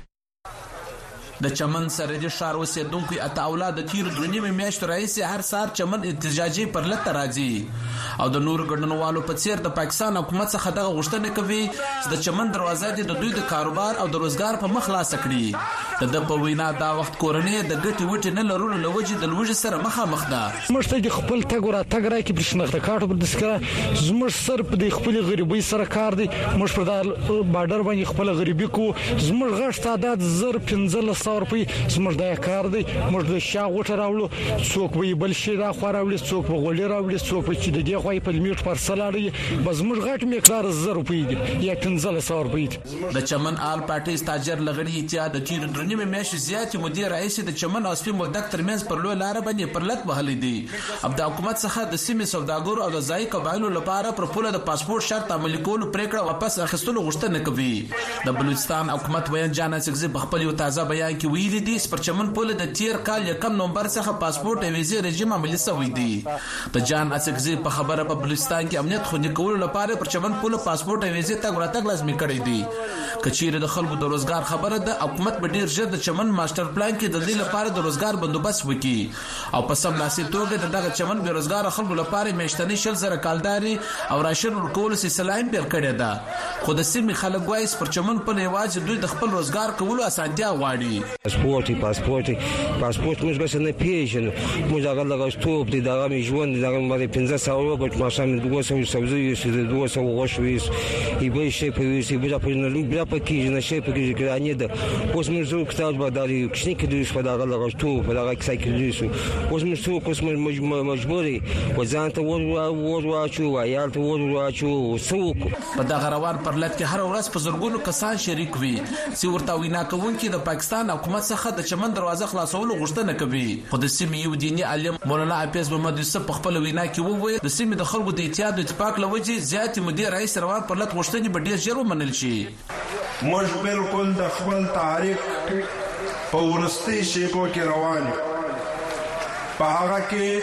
Speaker 20: د چمن سرحدي ښار اوسیدونکو اته اولاد د 13 میاشتو راځي هر سال چمن احتجاجي پرلط راځي او د نور ګډونوالو په څیر د پاکستان حکومت څخه دغه غوښتنه کوي چې د چمن دروازه د دوی د کاروبار او د روزګار په مخ خلاص کړي. د په وینا دا وخت کورنۍ د ګټي وټي نه لرلو لوجه د لوجه سره مخامخ ده.
Speaker 21: مشته د خپل تګ را کې برښناخته کارت په دسکره زموږ سر په د خپل غریبۍ سره کار دي. موږ په دا بارډر باندې خپل غریبي کو زموږ غشت عادت زر 1500 روپۍ زموږ د کار دي. موږ د شا غوټه راوړو څوک وی بل شي را خو راوړي څوک په غولي راوړي څوک په چې د دې خوای په میټ پر سلاړي بس موږ غټ مقدار زر روپۍ دي یا 1500 روپۍ.
Speaker 20: د چمن آل پارټي ستاجر لغړی اتحاد د 13 میاشتې زیات مدیر رئیس د چمن او سپي مودک ترمنځ پر لوی لار باندې پرلط وهلې دي. اب د حکومت څخه د سیمې سوداګرو او د ځای قبایلو لپاره پر پوله د پاسپورت شرط عملي کولو پریکړه واپس اخیستلو غوښتنه کوي. د بلوچستان حکومت ویان جان سګزي په خپل یو تازه بیان کې ویلي دي پر چمن پوله د تیر کال 1 نومبر څخه پاسپورت او ویزه رژیم عملي شوی دی. د جان اسګزي په خبره په بلوچستان کې امنیت خوندي کولو لپاره پر چمن پوله پاسپورت او ویزه تګ وراتګ لازمي کړی دی. کچیر د خلکو د روزګار خبره د حکومت په ډیر ژر د چمن ماستر پلان کې د دې لپاره د روزګار بندوبست وکړي او په سم لاسي توګه دغه چمن به روزګار خلکو لپاره میشتنی شل زره کالداري او راشن ورکول سلسله پیل کړې ده. خو د سیمې خلک وایي پر چمن په لواج دوی د خپل روزګار کولو اسانتیا غواړي.
Speaker 22: پاسپورت موږ به نه پیژنو. موږ هغه لګښتوب دي دا مې ژوند دا مې 1500 وګټ ماشام 200 سبزی یې 200 غوښ ویس ای به شي په ویس بیا په نه بیا په کې نه شي په کې ګرانې ده. اوس موږ زو کتاب بداري کښنی کې دوی په دا لګښتوب په دا کې کې دوی اوس موږ څو کوم مجبوري وځان ته ور واچو یا ته ور واچو څوک
Speaker 20: په دا غروان پرلط کې هر ورځ په زرګونو کسان شریک وي چې ورته وینا کوونکي د پاکستان حکومت څخه د چمن دروازه خلاصولو غوښتنه کوي. خو د سیمې یو دیني عالم مولانا حافظ محمد یوسف په خپل وینا کې وویل د سیمې د خلکو د اتحاد او اتفاق لوجه زیات مدیر رئیس روان پرلط غوښتنې به ډیر ژر ومنل شي.
Speaker 23: موږ بالکل د خپل تاریخ په ورستي شیکو کې روان یو. په هغه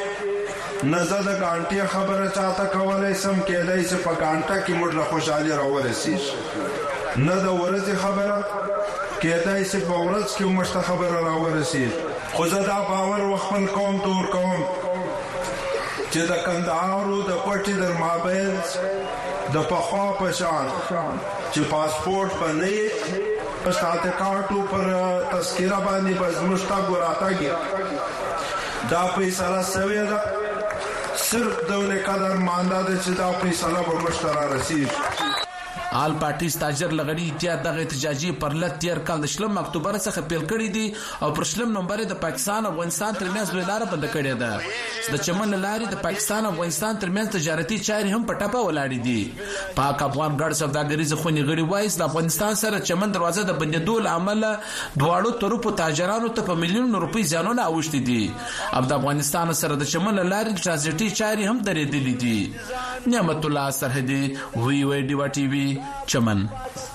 Speaker 23: کې نزد غانټي خبره چاته کولای سم کېدای چې په غانټه کې موږ له خوشحالي راورسېږو نه د ورځې خبره کېدای چې په ورځ کې موږ خبره راورسېږي. خو زه دا باور وخپل قوم ته ورکوم چې د کندهار د پټي در مابین د پخوا په شان چې پاسپورت باندې په ساته کارتو پر تذکره باندې بس مشتاق وراتاږي دا فیصله سوی ده. صرف دونه قدر مانده ده چې دا فیصله به مشترا رسیږي.
Speaker 20: آل پارټي ستاجر لغړی اتحاد دغه احتجاجي پرلط تیر کال د 8 اکتوبر څخه پیل کړی دی او پر 8 نومبر د پاکستان او افغانستان ترمنځ لوی لار بند کړې ده. د چمن لارې د پاکستان او افغانستان ترمنځ تجارتي چارې هم په ټاپه ولاړې دي. پاک افغان ګډ سوداګریز خونی غړي وایي د افغانستان سره چمن دروازه د بندیدو لامل دواړو طرفو تاجرانو ته په میلیون روپۍ زیانونه اوښتي دي. اب د افغانستان سره د چمن لارې ترانزیټي چارې هم درېدلې دي. نعمت الله سرحدي وی ډیوا ټي وي چمن.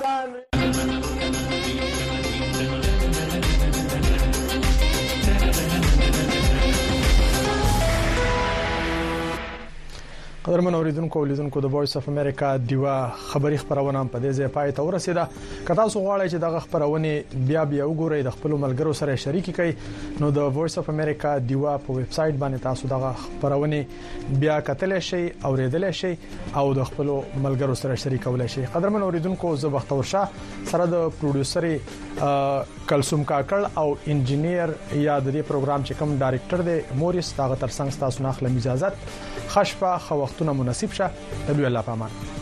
Speaker 5: قدرمن اوریدونکو ولیدونکو د وایس اف امریکا دیوا خبری خبرونه په دې ځای پای ته ورسیده. کله تاسو غواړئ چې دغه خبرونه بیا وګورئ د خپل ملګرو سره شریک کړئ نو د وایس اف امریکا دیوا په ویب سټ باندې تاسو دغه خبرونه بیا کتلی شئ اوریدلی شئ او د خپل ملګرو سره شریکولای شئ. قدرمن اوریدونکو زه بختور شاه سره د پروډوسر کلثوم کاکړ او انجینیر یا د دې پروګرام چې کوم ډایریکټر دی موريس تاغه ترڅنګ تاسو نه خلم اجازه خشپه خو وختونه مناسب شه. الله پامان.